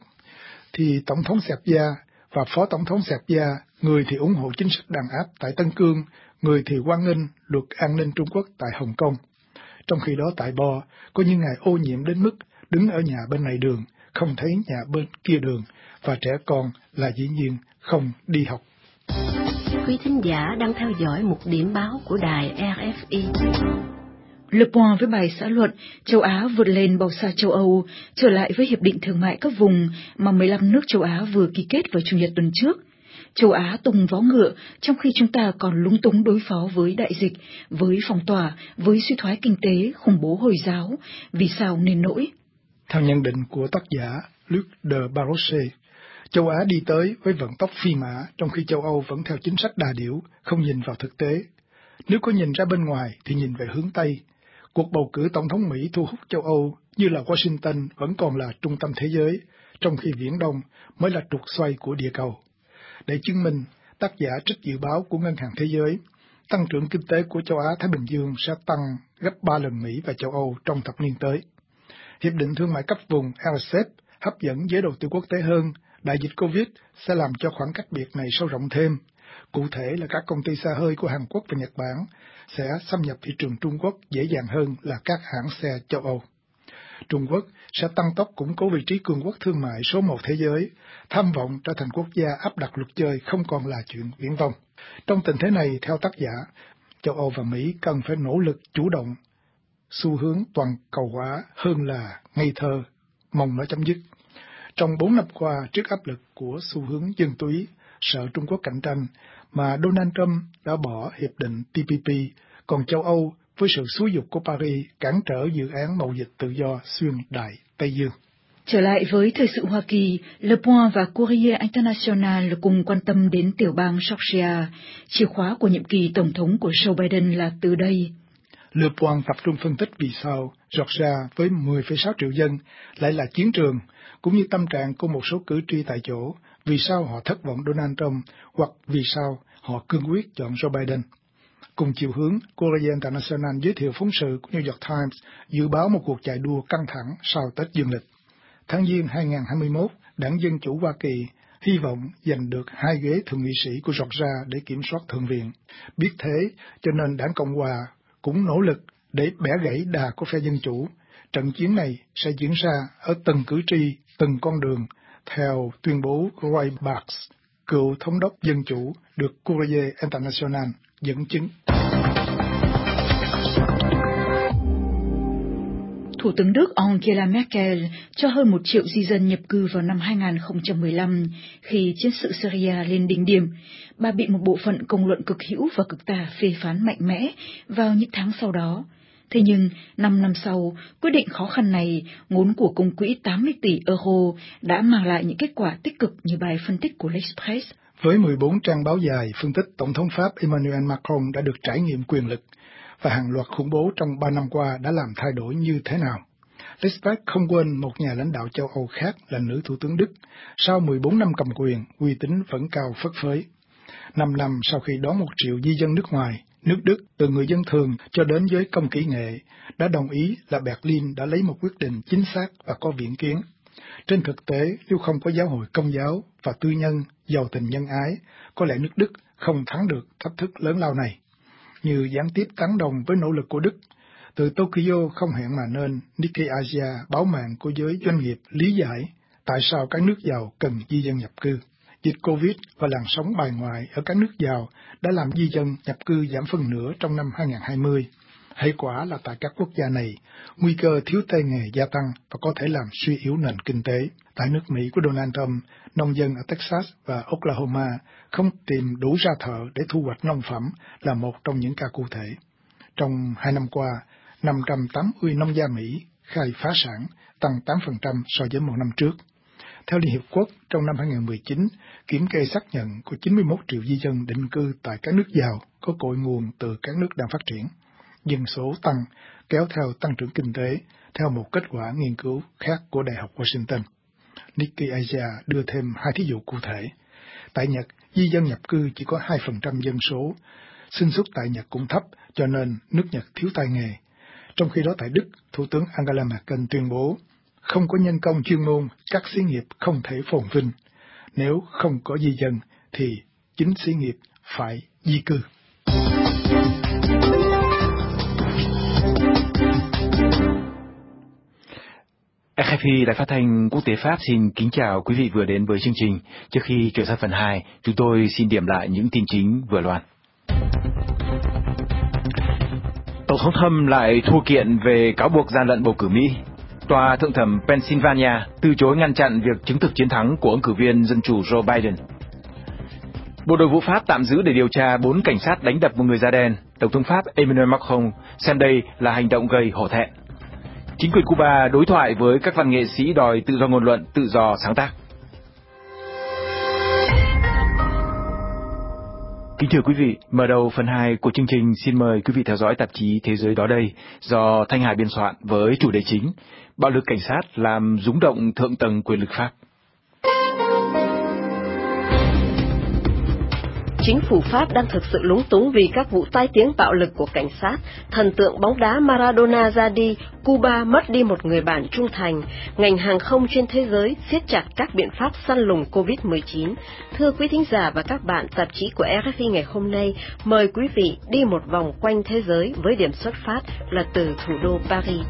thì Tổng thống Serbia và Phó Tổng thống Serbia, người thì ủng hộ chính sách đàn áp tại Tân Cương, người thì hoan nghênh luật an ninh Trung Quốc tại Hồng Kông. Trong khi đó tại Bo, có những ngày ô nhiễm đến mức đứng ở nhà bên này đường, không thấy nhà bên kia đường, và trẻ con là dĩ nhiên không đi học. Quý thính giả đang theo dõi một điểm báo của đài R F I. Le Point với bài xã luận châu Á vượt lên bao xa châu Âu, trở lại với hiệp định thương mại các vùng mà mười lăm nước châu Á vừa ký kết vào Chủ nhật tuần trước. Châu Á tung vó ngựa trong khi chúng ta còn lúng túng đối phó với đại dịch, với phong tỏa, với suy thoái kinh tế, khủng bố Hồi giáo. Vì sao nên nỗi? Theo nhận định của tác giả, Luc de Barrocher. Châu Á đi tới với vận tốc phi mã, trong khi châu Âu vẫn theo chính sách đà điểu, không nhìn vào thực tế. Nếu có nhìn ra bên ngoài thì nhìn về hướng Tây. Cuộc bầu cử tổng thống Mỹ thu hút châu Âu như là Washington vẫn còn là trung tâm thế giới, trong khi Viễn Đông mới là trục xoay của địa cầu. Để chứng minh, tác giả trích dự báo của Ngân hàng Thế giới, tăng trưởng kinh tế của châu Á-Thái Bình Dương sẽ tăng gấp ba lần Mỹ và châu Âu trong thập niên tới. Hiệp định Thương mại cấp vùng rờ xê e pê hấp dẫn giới đầu tư quốc tế hơn. Đại dịch Covid sẽ làm cho khoảng cách biệt này sâu rộng thêm. Cụ thể là các công ty xe hơi của Hàn Quốc và Nhật Bản sẽ xâm nhập thị trường Trung Quốc dễ dàng hơn là các hãng xe châu Âu. Trung Quốc sẽ tăng tốc củng cố vị trí cường quốc thương mại số một thế giới, tham vọng trở thành quốc gia áp đặt luật chơi không còn là chuyện viển vông. Trong tình thế này, theo tác giả, châu Âu và Mỹ cần phải nỗ lực chủ động xu hướng toàn cầu hóa hơn là ngây thơ, mong nó chấm dứt. Trong bốn năm qua, trước áp lực của xu hướng dân túy, sợ Trung Quốc cạnh tranh, mà Donald Trump đã bỏ hiệp định T P P, còn châu Âu với sự xúi giục của Paris cản trở dự án mậu dịch tự do xuyên Đại Tây Dương. Trở lại với thời sự Hoa Kỳ, Le Point và Courrier International cùng quan tâm đến tiểu bang Georgia. Chìa khóa của nhiệm kỳ tổng thống của Joe Biden là từ đây. Le Point tập trung phân tích vì sao Georgia với mười phẩy sáu triệu dân lại là chiến trường, cũng như tâm trạng của một số cử tri tại chỗ, vì sao họ thất vọng Donald Trump hoặc vì sao họ cương quyết chọn Joe Biden. Cùng chiều hướng, Courrier International giới thiệu phóng sự của New York Times dự báo một cuộc chạy đua căng thẳng sau Tết Dương lịch. Tháng Giêng hai nghìn không trăm hai mươi mốt, Đảng Dân Chủ Hoa Kỳ hy vọng giành được hai ghế thượng nghị sĩ của Georgia để kiểm soát Thượng viện. Biết thế, cho nên Đảng Cộng Hòa cũng nỗ lực để bẻ gãy đà của phe Dân Chủ. Trận chiến này sẽ diễn ra ở từng cử tri, từng con đường, theo tuyên bố của Roy Barks, cựu thống đốc Dân Chủ, được Courrier International dẫn chứng. Thủ tướng Đức Angela Merkel cho hơn một triệu di dân nhập cư vào năm hai nghìn không trăm mười lăm khi chiến sự Syria lên đỉnh điểm. Bà bị một bộ phận công luận cực hữu và cực tả phê phán mạnh mẽ vào những tháng sau đó. Thế nhưng, năm năm sau, quyết định khó khăn này, ngốn của công quỹ tám mươi tỷ euro, đã mang lại những kết quả tích cực như bài phân tích của L'Express. Với mười bốn trang báo dài phân tích Tổng thống Pháp Emmanuel Macron đã được trải nghiệm quyền lực, và hàng loạt khủng bố trong ba năm qua đã làm thay đổi như thế nào. L'Express không quên một nhà lãnh đạo châu Âu khác là nữ thủ tướng Đức. Sau mười bốn năm cầm quyền, uy tín vẫn cao phất phới. Năm năm sau khi đón một triệu di dân nước ngoài, nước Đức, từ người dân thường cho đến giới công kỹ nghệ, đã đồng ý là Berlin đã lấy một quyết định chính xác và có viễn kiến. Trên thực tế, nếu không có giáo hội công giáo và tư nhân, giàu tình nhân ái, có lẽ nước Đức không thắng được thách thức lớn lao này. Như gián tiếp tán đồng với nỗ lực của Đức, từ Tokyo không hẹn mà nên, Nikkei Asia, báo mạng của giới doanh nghiệp, lý giải tại sao các nước giàu cần di dân nhập cư. Dịch Covid và làn sóng bài ngoại ở các nước giàu đã làm di dân nhập cư giảm phân nửa trong năm hai nghìn không trăm hai mươi. Hệ quả là tại các quốc gia này, nguy cơ thiếu tay nghề gia tăng và có thể làm suy yếu nền kinh tế. Tại nước Mỹ của Donald Trump, nông dân ở Texas và Oklahoma không tìm đủ ra thợ để thu hoạch nông phẩm là một trong những ca cụ thể. Trong hai năm qua, năm trăm tám mươi nông gia Mỹ khai phá sản, tăng tám phần trăm so với một năm trước. Theo Liên Hiệp Quốc, trong năm hai nghìn không trăm mười chín, kiểm kê xác nhận của chín mươi mốt triệu di dân định cư tại các nước giàu có cội nguồn từ các nước đang phát triển. Dân số tăng, kéo theo tăng trưởng kinh tế, theo một kết quả nghiên cứu khác của Đại học Washington. Nikkei Asia đưa thêm hai thí dụ cụ thể. Tại Nhật, di dân nhập cư chỉ có hai phần trăm dân số. Sinh suất tại Nhật cũng thấp, cho nên nước Nhật thiếu tay nghề. Trong khi đó tại Đức, Thủ tướng Angela Merkel tuyên bố, không có nhân công chuyên môn, các xí nghiệp không thể phồn vinh. Nếu không có di dân, thì chính xí nghiệp phải di cư. rờ ép i, Đài Phát thanh Quốc tế Pháp xin kính chào quý vị vừa đến với chương trình. Trước khi chuyển sang phần hai, chúng tôi xin điểm lại những tin chính vừa loan. Tổng thống Trump lại thua kiện về cáo buộc gian lận bầu cử Mỹ. Tòa thượng thẩm Pennsylvania từ chối ngăn chặn việc chứng thực chiến thắng của ứng cử viên Dân chủ Joe Biden. Bộ Nội vụ Pháp tạm giữ để điều tra bốn cảnh sát đánh đập một người da đen. Tổng thống Pháp Emmanuel Macron xem đây là hành động gây hổ thẹn. Chính quyền Cuba đối thoại với các văn nghệ sĩ đòi tự do ngôn luận, tự do sáng tác. Kính thưa quý vị, mở đầu phần hai của chương trình, xin mời quý vị theo dõi tạp chí Thế giới đó đây do Thanh Hải biên soạn với chủ đề chính: bạo lực cảnh sát làm rúng động thượng tầng quyền lực Pháp. Chính phủ Pháp đang thực sự lúng túng vì các vụ tai tiếng bạo lực của cảnh sát. Thần tượng bóng đá Maradona ra đi, Cuba mất đi một người bạn trung thành. Ngành hàng không trên thế giới siết chặt các biện pháp săn lùng covid mười chín. Thưa quý thính giả và các bạn, tạp chí của rờ ép i ngày hôm nay mời quý vị đi một vòng quanh thế giới với điểm xuất phát là từ thủ đô Paris.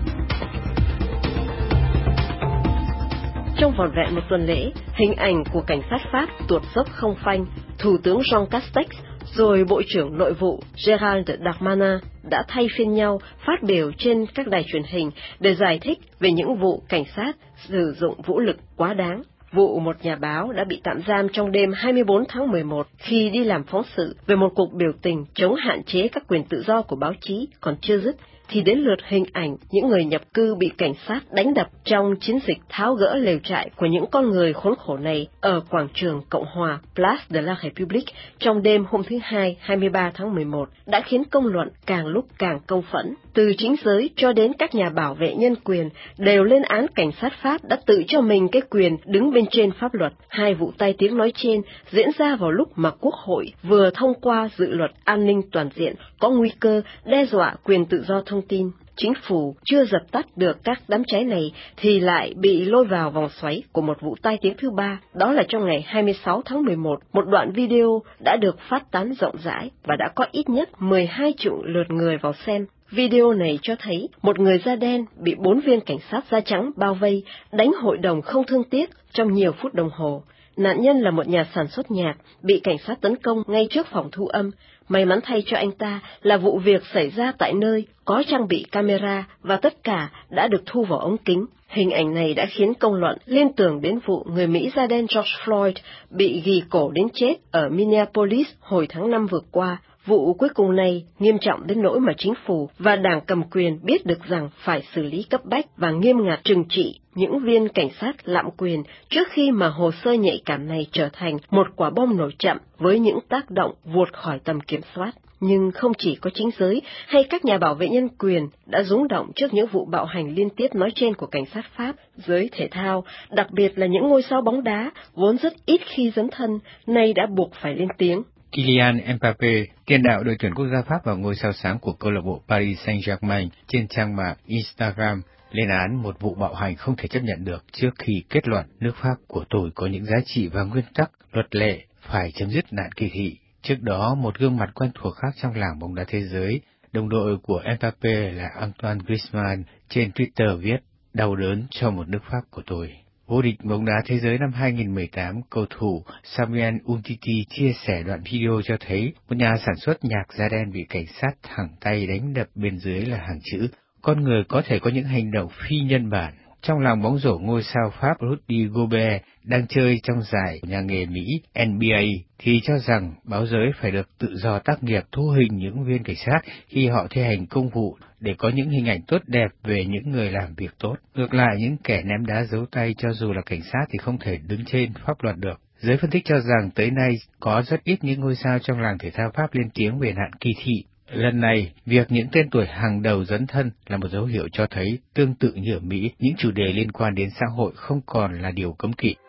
Trong vỏn vẹn một tuần lễ, hình ảnh của cảnh sát Pháp tuột dốc không phanh. Thủ tướng Jean Castex rồi Bộ trưởng Nội vụ Gérald Darmanin đã thay phiên nhau phát biểu trên các đài truyền hình để giải thích về những vụ cảnh sát sử dụng vũ lực quá đáng. Vụ một nhà báo đã bị tạm giam trong đêm hai mươi bốn tháng mười một khi đi làm phóng sự về một cuộc biểu tình chống hạn chế các quyền tự do của báo chí còn chưa dứt, thì đến lượt hình ảnh những người nhập cư bị cảnh sát đánh đập trong chiến dịch tháo gỡ lều trại của những con người khốn khổ này ở quảng trường Cộng hòa Place de la République trong đêm hôm thứ Hai hai mươi ba tháng mười một đã khiến công luận càng lúc càng công phẫn. Từ chính giới cho đến các nhà bảo vệ nhân quyền đều lên án cảnh sát Pháp đã tự cho mình cái quyền đứng bên trên pháp luật. Hai vụ tai tiếng nói trên diễn ra vào lúc mà Quốc hội vừa thông qua dự luật an ninh toàn diện có nguy cơ đe dọa quyền tự do thông tin. Chính phủ chưa dập tắt được các đám cháy này thì lại bị lôi vào vòng xoáy của một vụ tai tiếng thứ ba. Đó là trong ngày hai mươi sáu tháng mười một, một đoạn video đã được phát tán rộng rãi và đã có ít nhất mười hai triệu lượt người vào xem. Video này cho thấy một người da đen bị bốn viên cảnh sát da trắng bao vây, đánh hội đồng không thương tiếc trong nhiều phút đồng hồ. Nạn nhân là một nhà sản xuất nhạc, bị cảnh sát tấn công ngay trước phòng thu âm. May mắn thay cho anh ta là vụ việc xảy ra tại nơi có trang bị camera và tất cả đã được thu vào ống kính. Hình ảnh này đã khiến công luận liên tưởng đến vụ người Mỹ da đen George Floyd bị ghì cổ đến chết ở Minneapolis hồi tháng năm vừa qua. Vụ cuối cùng này nghiêm trọng đến nỗi mà chính phủ và đảng cầm quyền biết được rằng phải xử lý cấp bách và nghiêm ngặt trừng trị những viên cảnh sát lạm quyền trước khi mà hồ sơ nhạy cảm này trở thành một quả bom nổ chậm với những tác động vụt khỏi tầm kiểm soát. Nhưng không chỉ có chính giới hay các nhà bảo vệ nhân quyền đã rúng động trước những vụ bạo hành liên tiếp nói trên của cảnh sát Pháp, giới thể thao, đặc biệt là những ngôi sao bóng đá vốn rất ít khi dấn thân, nay đã buộc phải lên tiếng. Kylian Mbappé, tiền đạo đội tuyển quốc gia Pháp và ngôi sao sáng của câu lạc bộ Paris Saint-Germain, trên trang mạng Instagram lên án một vụ bạo hành không thể chấp nhận được trước khi kết luận nước Pháp của tôi có những giá trị và nguyên tắc luật lệ phải chấm dứt nạn kỳ thị. Trước đó, một gương mặt quen thuộc khác trong làng bóng đá thế giới, đồng đội của Mbappé là Antoine Griezmann, trên Twitter viết: đau đớn cho một nước Pháp của tôi. Vô địch bóng đá thế giới năm hai không một tám, cầu thủ Samuel Umtiti chia sẻ đoạn video cho thấy một nhà sản xuất nhạc da đen bị cảnh sát thẳng tay đánh đập, bên dưới là hàng chữ: con người có thể có những hành động phi nhân bản. Trong làng bóng rổ, ngôi sao Pháp Rudy Gobert đang chơi trong giải nhà nghề Mỹ N B A thì cho rằng báo giới phải được tự do tác nghiệp thu hình những viên cảnh sát khi họ thi hành công vụ để có những hình ảnh tốt đẹp về những người làm việc tốt. Ngược lại, những kẻ ném đá giấu tay cho dù là cảnh sát thì không thể đứng trên pháp luật được. Giới phân tích cho rằng tới nay có rất ít những ngôi sao trong làng thể thao Pháp lên tiếng về nạn kỳ thị. Lần này, việc những tên tuổi hàng đầu dấn thân là một dấu hiệu cho thấy, tương tự như ở Mỹ, những chủ đề liên quan đến xã hội không còn là điều cấm kỵ.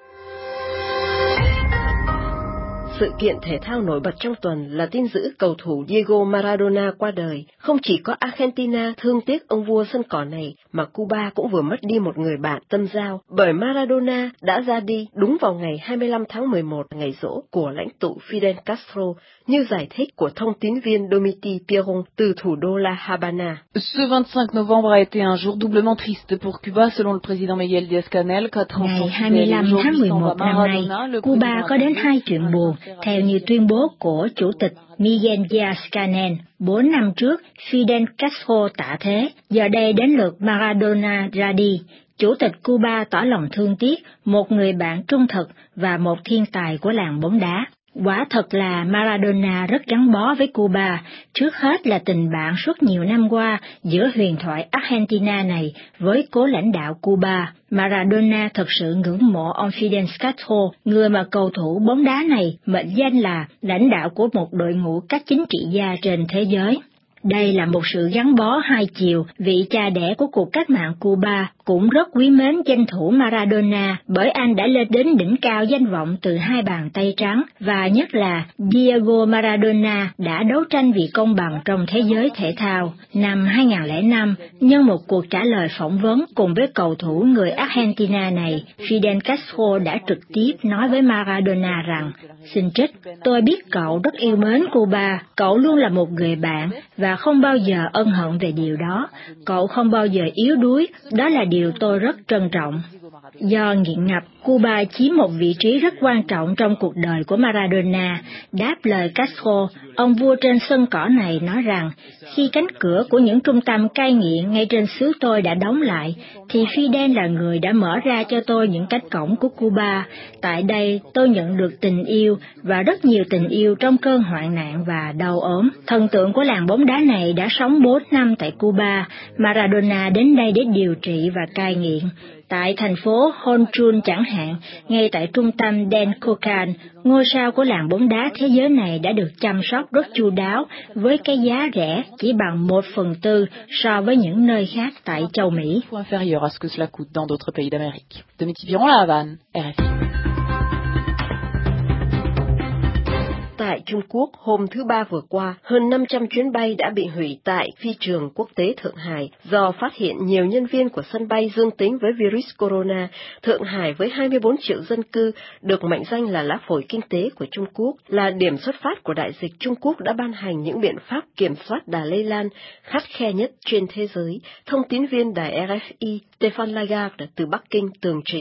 Sự kiện thể thao nổi bật trong tuần là tin dữ cầu thủ Diego Maradona qua đời. Không chỉ có Argentina thương tiếc ông vua sân cỏ này, mà Cuba cũng vừa mất đi một người bạn tâm giao, bởi Maradona đã ra đi đúng vào ngày hai mươi lăm tháng mười một, ngày giỗ của lãnh tụ Fidel Castro, như giải thích của thông tín viên Domiti Pierron từ thủ đô La Habana. Ce vingt-cinq novembre a été un jour doublement triste pour Cuba, selon le président Miguel Díaz-Canel. Ngày hai mươi lăm tháng mười một năm nay, Cuba có đến hai chuyện buồn, theo như tuyên bố của Chủ tịch Miguel Díaz-Canel. Bốn năm trước, Fidel Castro tạ thế, giờ đây đến lượt Maradona ra đi. Chủ tịch Cuba tỏ lòng thương tiếc một người bạn trung thực và một thiên tài của làng bóng đá. Quả thật là Maradona rất gắn bó với Cuba, trước hết là tình bạn suốt nhiều năm qua giữa huyền thoại Argentina này với cố lãnh đạo Cuba. Maradona thật sự ngưỡng mộ ông Fidel Castro, người mà cầu thủ bóng đá này mệnh danh là lãnh đạo của một đội ngũ các chính trị gia trên thế giới. Đây là một sự gắn bó hai chiều, vị cha đẻ của cuộc cách mạng Cuba cũng rất quý mến danh thủ Maradona bởi anh đã lên đến đỉnh cao danh vọng từ hai bàn tay trắng, và nhất là Diego Maradona đã đấu tranh vì công bằng trong thế giới thể thao. Năm hai không không năm, nhân một cuộc trả lời phỏng vấn cùng với cầu thủ người Argentina này, Fidel Castro đã trực tiếp nói với Maradona rằng: "Xin trích, tôi biết cậu rất yêu mến Cuba, cậu luôn là một người bạn và không bao giờ ân hận về điều đó. Cậu không bao giờ yếu đuối, đó là điều tôi rất trân trọng." Do nghiện ngập, Cuba chiếm một vị trí rất quan trọng trong cuộc đời của Maradona. Đáp lời Castro, ông vua trên sân cỏ này nói rằng: "Khi cánh cửa của những trung tâm cai nghiện ngay trên xứ tôi đã đóng lại, thì Fidel là người đã mở ra cho tôi những cánh cổng của Cuba. Tại đây tôi nhận được tình yêu và rất nhiều tình yêu trong cơn hoạn nạn và đau ốm." Thần tượng của làng bóng đá này đã sống bốn năm tại Cuba. Maradona đến đây để điều trị và cai nghiện. Tại thành phố Honchun chẳng hạn, ngay tại trung tâm Den Kokan, ngôi sao của làng bóng đá thế giới này đã được chăm sóc rất chu đáo với cái giá rẻ chỉ bằng một phần tư so với những nơi khác tại châu Mỹ. Tại Trung Quốc, hôm thứ Ba vừa qua, hơn năm trăm chuyến bay đã bị hủy tại phi trường quốc tế Thượng Hải do phát hiện nhiều nhân viên của sân bay dương tính với virus corona. Thượng Hải với hai mươi bốn triệu dân cư, được mệnh danh là lá phổi kinh tế của Trung Quốc, là điểm xuất phát của đại dịch. Trung Quốc đã ban hành những biện pháp kiểm soát đà lây lan khắt khe nhất trên thế giới. Thông tín viên đài R F I Stéphane Lagarde từ Bắc Kinh tường trình.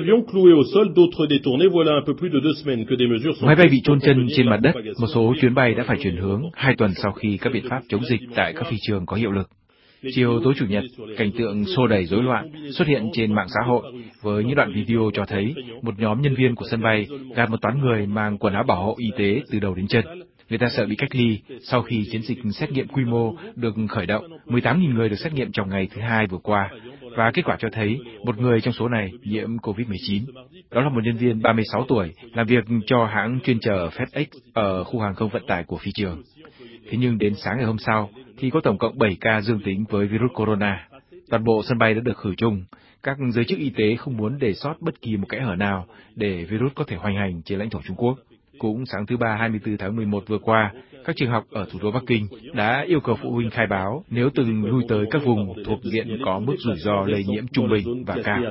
Máy bay bị chôn chân trên mặt đất, một số chuyến bay đã phải chuyển hướng hai tuần sau khi các biện pháp chống dịch tại các phi trường có hiệu lực. Chiều tối Chủ nhật, cảnh tượng xô đẩy rối loạn xuất hiện trên mạng xã hội với những đoạn video cho thấy một nhóm nhân viên của sân bay gạt một toán người mang quần áo bảo hộ y tế từ đầu đến chân. Người ta sợ bị cách ly sau khi chiến dịch xét nghiệm quy mô được khởi động. mười tám nghìn người được xét nghiệm trong ngày thứ hai vừa qua, và kết quả cho thấy một người trong số này nhiễm covid mười chín. Đó là một nhân viên ba mươi sáu tuổi, làm việc cho hãng chuyên chở FedEx ở khu hàng không vận tải của phi trường. Thế nhưng đến sáng ngày hôm sau, thì có tổng cộng bảy ca dương tính với virus corona. Toàn bộ sân bay đã được khử trùng. Các giới chức y tế không muốn để sót bất kỳ một kẽ hở nào để virus có thể hoành hành trên lãnh thổ Trung Quốc. Cũng sáng thứ Ba hai mươi tư tháng mười một vừa qua, các trường học ở thủ đô Bắc Kinh đã yêu cầu phụ huynh khai báo nếu từng lui tới các vùng thuộc diện có mức rủi ro lây nhiễm trung bình và cao.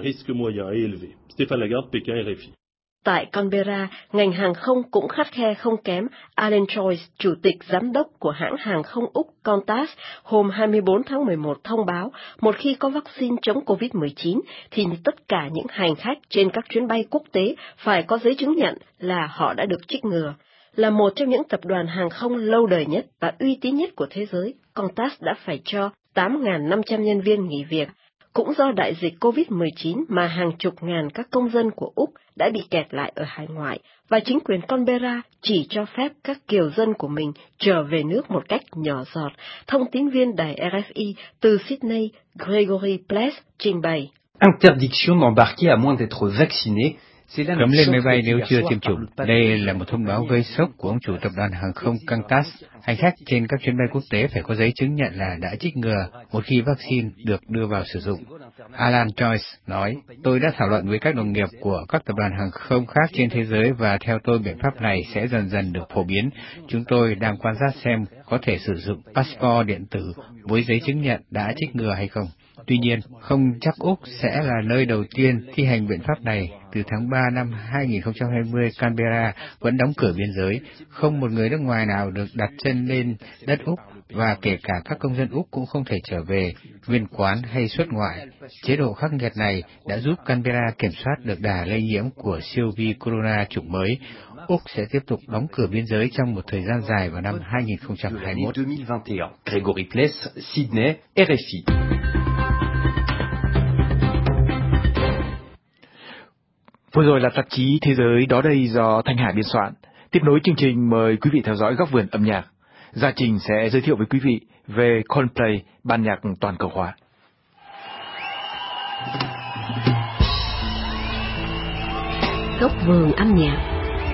Tại Canberra, ngành hàng không cũng khắt khe không kém. Alan Joyce, chủ tịch giám đốc của hãng hàng không Úc Qantas, hôm hai mươi bốn tháng mười một thông báo, một khi có vaccine chống covid mười chín, thì tất cả những hành khách trên các chuyến bay quốc tế phải có giấy chứng nhận là họ đã được chích ngừa. Là một trong những tập đoàn hàng không lâu đời nhất và uy tín nhất của thế giới, Qantas đã phải cho tám nghìn năm trăm nhân viên nghỉ việc. Cũng do đại dịch covid mười chín mà hàng chục ngàn các công dân của Úc đã bị kẹt lại ở hải ngoại, và chính quyền Canberra chỉ cho phép các kiều dân của mình trở về nước một cách nhỏ giọt. Thông tín viên đài R F I từ Sydney, Gregory Pless trình bày. Interdiction d'embarquer à moins d'être vacciné. Cấm lên máy bay nếu chưa tiêm chủng. Đây là một thông báo gây sốc của ông chủ tập đoàn hàng không Qantas. Hành khách trên các chuyến bay quốc tế phải có giấy chứng nhận là đã chích ngừa một khi vaccine được đưa vào sử dụng. Alan Joyce nói, tôi đã thảo luận với các đồng nghiệp của các tập đoàn hàng không khác trên thế giới và theo tôi biện pháp này sẽ dần dần được phổ biến. Chúng tôi đang quan sát xem có thể sử dụng passport điện tử với giấy chứng nhận đã chích ngừa hay không. Tuy nhiên, không chắc Úc sẽ là nơi đầu tiên thi hành biện pháp này. Từ tháng ba năm hai không hai không, Canberra vẫn đóng cửa biên giới, không một người nước ngoài nào được đặt chân lên đất Úc, và kể cả các công dân Úc cũng không thể trở về, nguyên quán hay xuất ngoại. Chế độ khắc nghiệt này đã giúp Canberra kiểm soát được đà lây nhiễm của siêu vi corona chủng mới. Úc sẽ tiếp tục đóng cửa biên giới trong một thời gian dài vào năm hai không hai mốt. Gregory Pless, Sydney, R F I. Vừa rồi là tạp chí Thế giới đó đây do Thanh Hải biên soạn. Tiếp nối chương trình, mời quý vị theo dõi Góc vườn âm nhạc. Gia Trình sẽ giới thiệu với quý vị về Coldplay, ban nhạc toàn cầu hóa. Góc vườn âm nhạc.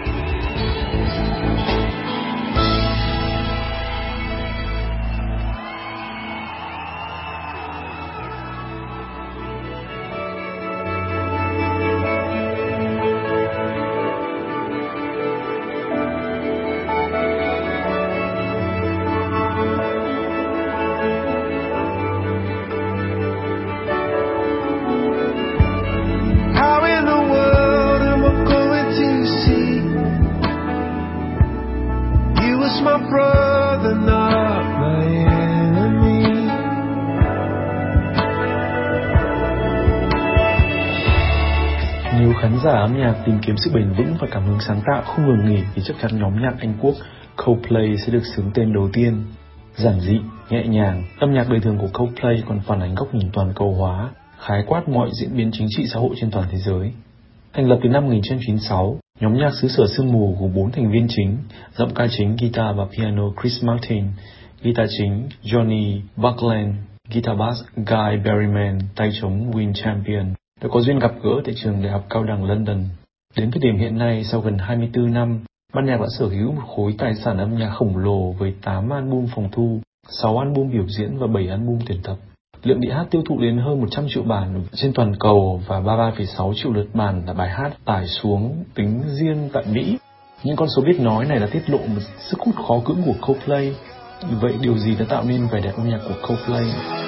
Nếu khán giả âm nhạc tìm kiếm sự bền vững và cảm hứng sáng tạo không ngừng nghỉ thì chắc chắn nhóm nhạc Anh Quốc Coldplay sẽ được xướng tên đầu tiên. Giản dị, nhẹ nhàng, âm nhạc đời thường của Coldplay còn phản ánh góc nhìn toàn cầu hóa, khái quát mọi diễn biến chính trị xã hội trên toàn thế giới. Thành lập từ năm một nghìn chín trăm chín mươi sáu, nhóm nhạc xứ sở sương mù gồm bốn thành viên chính: giọng ca chính, guitar và piano Chris Martin, guitar chính Johnny Buckland, guitar bass Guy Berryman, tay trống Win Champion, đã có duyên gặp gỡ tại trường Đại học Cao đẳng London. Đến thời điểm hiện nay, sau gần hai mươi tư năm, ban nhạc đã sở hữu một khối tài sản âm nhạc khổng lồ với tám album phòng thu, sáu album biểu diễn và bảy album tuyển tập. Lượng đĩa hát tiêu thụ đến hơn một trăm triệu bản trên toàn cầu và ba mươi ba phẩy sáu triệu lượt bản là bài hát tải xuống tính riêng tại Mỹ. Những con số biết nói này đã tiết lộ một sức hút khó cưỡng của Coldplay. Vậy điều gì đã tạo nên vẻ đẹp âm nhạc của Coldplay?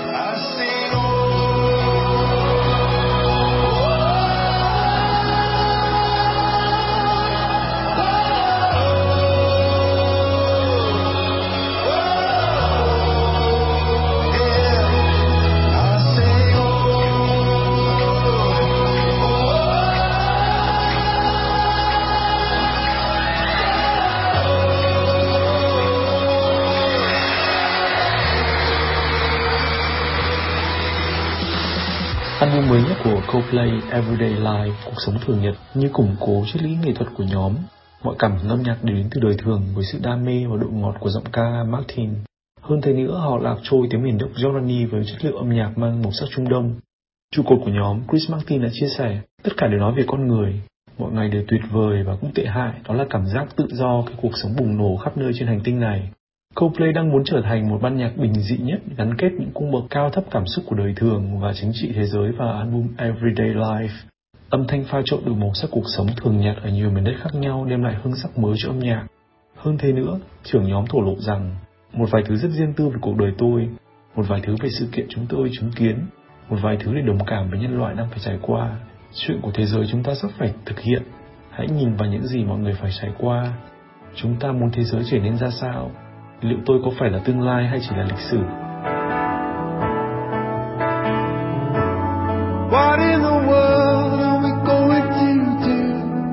Album mới nhất của Coldplay, Everyday Life, cuộc sống thường nhật, như củng cố triết lý nghệ thuật của nhóm. Mọi cảm hứng âm nhạc đều đến từ đời thường với sự đam mê và độ ngọt của giọng ca Martin. Hơn thế nữa, họ lạc trôi tiếng miền Bắc Jordani với chất liệu âm nhạc mang màu sắc Trung Đông. Trụ cột của nhóm, Chris Martin đã chia sẻ, tất cả đều nói về con người. Mọi ngày đều tuyệt vời và cũng tệ hại, đó là cảm giác tự do cái cuộc sống bùng nổ khắp nơi trên hành tinh này. Coldplay đang muốn trở thành một ban nhạc bình dị nhất, gắn kết những cung bậc cao thấp cảm xúc của đời thường và chính trị thế giới vào album Everyday Life. Âm thanh pha trộn đủ màu sắc cuộc sống thường nhật ở nhiều miền đất khác nhau đem lại hương sắc mới cho âm nhạc. Hơn thế nữa, trưởng nhóm thổ lộ rằng, một vài thứ rất riêng tư về cuộc đời tôi, một vài thứ về sự kiện chúng tôi chứng kiến, một vài thứ để đồng cảm với nhân loại đang phải trải qua. Chuyện của thế giới chúng ta sắp phải thực hiện. Hãy nhìn vào những gì mọi người phải trải qua. Chúng ta muốn thế giới trở nên ra sao? Liệu tôi có phải là tương lai hay chỉ là lịch sử? What in the world are we going to do?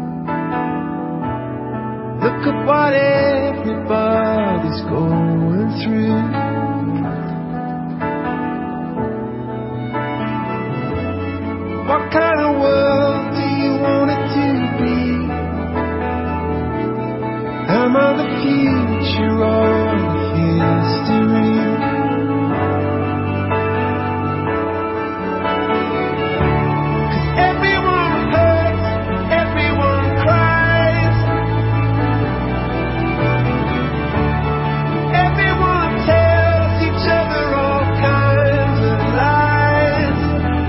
Look at what everybody's going through. What kind of world do you want it to be? Am I the future or history? Cause everyone hurts, everyone cries, everyone tells each other all kinds of lies.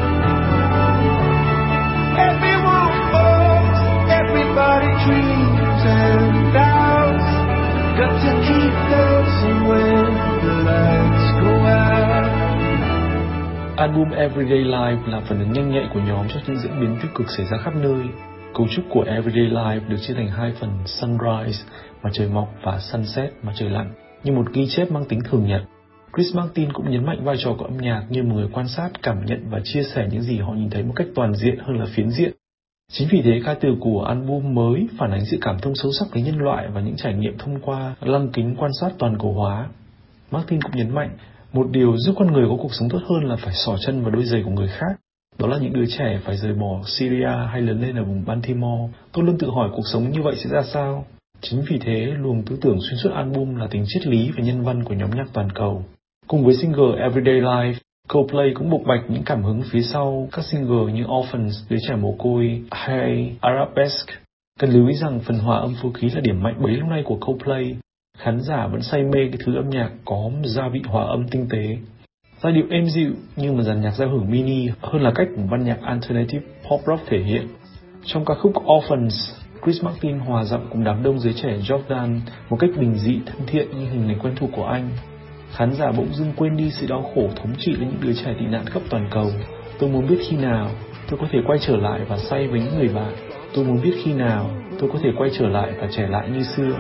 Everyone falls, everybody dreams and doubts. Got to keep dancing when the lights go out. Album Everyday Life là phản ứng nhanh nhạy của nhóm trước những diễn biến tích cực xảy ra khắp nơi. Cấu trúc của Everyday Life được chia thành hai phần: Sunrise, mặt trời mọc, và Sunset, mặt trời lặn, như một ghi chép mang tính thường nhật. Chris Martin cũng nhấn mạnh vai trò của âm nhạc như một người quan sát, cảm nhận và chia sẻ những gì họ nhìn thấy một cách toàn diện hơn là phiến diện. Chính vì thế, ca từ của album mới phản ánh sự cảm thông sâu sắc với nhân loại và những trải nghiệm thông qua lăng kính quan sát toàn cầu hóa. Martin cũng nhấn mạnh, một điều giúp con người có cuộc sống tốt hơn là phải xỏ chân vào đôi giày của người khác. Đó là những đứa trẻ phải rời bỏ Syria hay lớn lên ở vùng Baltimore. Tôi luôn tự hỏi cuộc sống như vậy sẽ ra sao? Chính vì thế, luồng tư tưởng xuyên suốt album là tính triết lý và nhân văn của nhóm nhạc toàn cầu. Cùng với single Everyday Life, Coldplay cũng bộc bạch những cảm hứng phía sau các single như Orphans, Đứa trẻ mồ côi, hay Arabesque. Cần lưu ý rằng phần hòa âm phối khí là điểm mạnh bấy lâu nay của Coldplay. Khán giả vẫn say mê cái thứ âm nhạc có gia vị hòa âm tinh tế. Giai điệu êm dịu như một dàn nhạc giao hưởng mini hơn là cách một ban nhạc alternative pop rock thể hiện. Trong ca khúc Orphans, Chris Martin hòa giọng cùng đám đông giới trẻ Jordan một cách bình dị thân thiện như hình ảnh quen thuộc của anh. Khán giả bỗng dưng quên đi sự đau khổ thống trị lên những đứa trẻ tị nạn khắp toàn cầu. Tôi muốn biết khi nào tôi có thể quay trở lại và say với những người bạn. Tôi muốn biết khi nào tôi có thể quay trở lại và trẻ lại như xưa.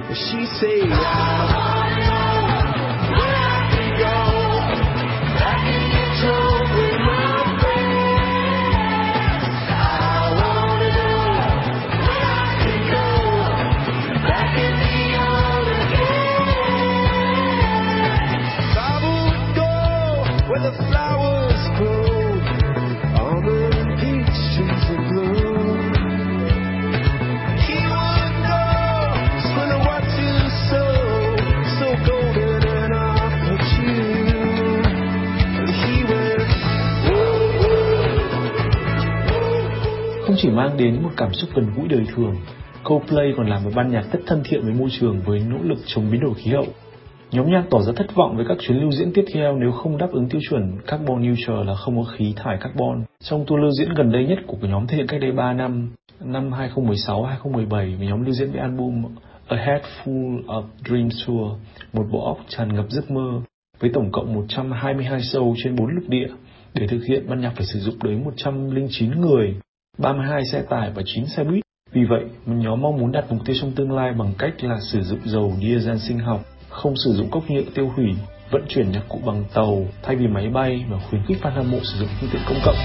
Không chỉ mang đến một cảm xúc gần gũi đời thường, Coldplay còn là một ban nhạc rất thân thiện với môi trường với nỗ lực chống biến đổi khí hậu. Nhóm nhạc tỏ ra thất vọng với các chuyến lưu diễn tiếp theo nếu không đáp ứng tiêu chuẩn carbon neutral là không có khí thải carbon. Trong tour lưu diễn gần đây nhất của nhóm thể hiện cách đây ba năm, năm hai không một sáu hai không một bảy, nhóm lưu diễn với album A Head Full of Dreams Tour, một bộ óc tràn ngập giấc mơ, với tổng cộng một trăm hai mươi hai show trên bốn lục địa. Để thực hiện, ban nhạc phải sử dụng đến một trăm lẻ chín người, ba mươi hai xe tải và chín xe buýt. Vì vậy, nhóm mong muốn đạt mục tiêu trong tương lai bằng cách là sử dụng dầu diesel sinh học, không sử dụng cốc nhựa tiêu hủy, vận chuyển nhạc cụ bằng tàu thay vì máy bay và khuyến khích fan hâm mộ sử dụng phương tiện công cộng.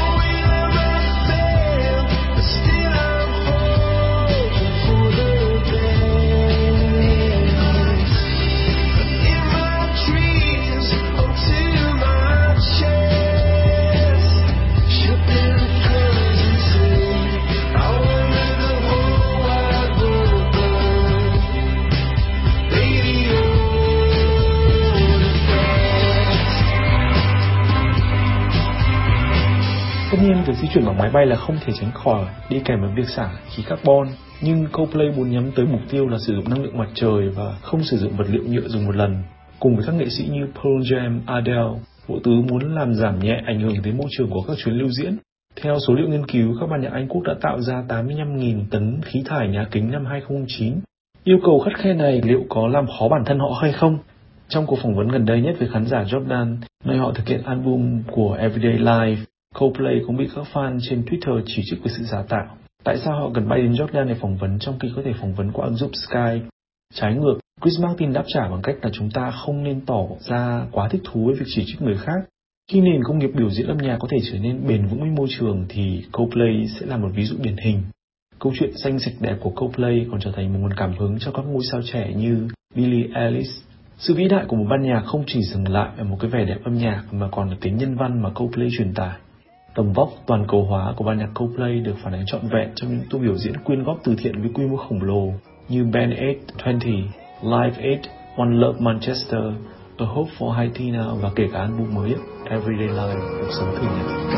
Tất nhiên, việc di chuyển bằng máy bay là không thể tránh khỏi, đi kèm với việc xả khí carbon. Nhưng Coldplay muốn nhắm tới mục tiêu là sử dụng năng lượng mặt trời và không sử dụng vật liệu nhựa dùng một lần. Cùng với các nghệ sĩ như Pearl Jam, Adele, bộ tứ muốn làm giảm nhẹ ảnh hưởng đến môi trường của các chuyến lưu diễn. Theo số liệu nghiên cứu, các ban nhạc Anh Quốc đã tạo ra tám mươi lăm nghìn tấn khí thải nhà kính năm hai không không chín. Yêu cầu khắt khe này liệu có làm khó bản thân họ hay không? Trong cuộc phỏng vấn gần đây nhất với khán giả Jordan, nơi họ thực hiện album của Everyday Life, Coldplay cũng bị các fan trên Twitter chỉ trích về sự giả tạo. Tại sao họ cần bay đến Jordan để phỏng vấn trong khi có thể phỏng vấn qua ứng dụng Skype? Trái ngược, Chris Martin đáp trả bằng cách là chúng ta không nên tỏ ra quá thích thú với việc chỉ trích người khác. Khi nền công nghiệp biểu diễn âm nhạc có thể trở nên bền vững với môi trường thì Coldplay sẽ là một ví dụ điển hình. Câu chuyện xanh sạch đẹp của Coldplay còn trở thành một nguồn cảm hứng cho các ngôi sao trẻ như Billie Eilish. Sự vĩ đại của một ban nhạc không chỉ dừng lại ở một cái vẻ đẹp âm nhạc mà còn là tính nhân văn mà Coldplay truyền tải. Tầm vóc toàn cầu hóa của ban nhạc Coldplay được phản ánh trọn vẹn trong những tour biểu diễn quyên góp từ thiện với quy mô khổng lồ như Band Aid hai mươi, Live Aid, One Love Manchester, A Hope for Haiti và kể cả album mới Everyday Life, cuộc sống thường nhật.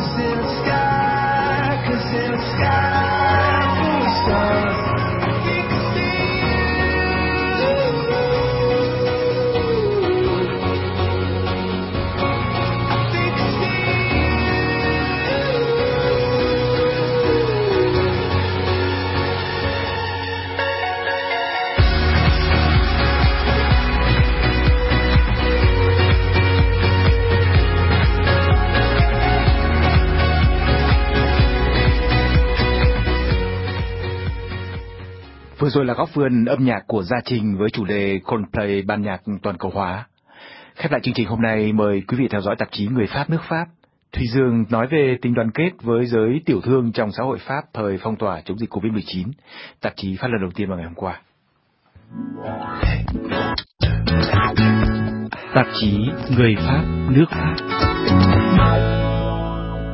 Vừa rồi là góc vườn âm nhạc của Gia Trình với chủ đề Coldplay ban nhạc toàn cầu hóa. Khép lại chương trình hôm nay, mời quý vị theo dõi tạp chí Người Pháp nước Pháp. Thùy Dương nói về tình đoàn kết với giới tiểu thương trong xã hội Pháp thời phong tỏa chống dịch covid mười chín. Tạp chí phát lần đầu tiên vào ngày hôm qua. Tạp chí Người Pháp nước Pháp.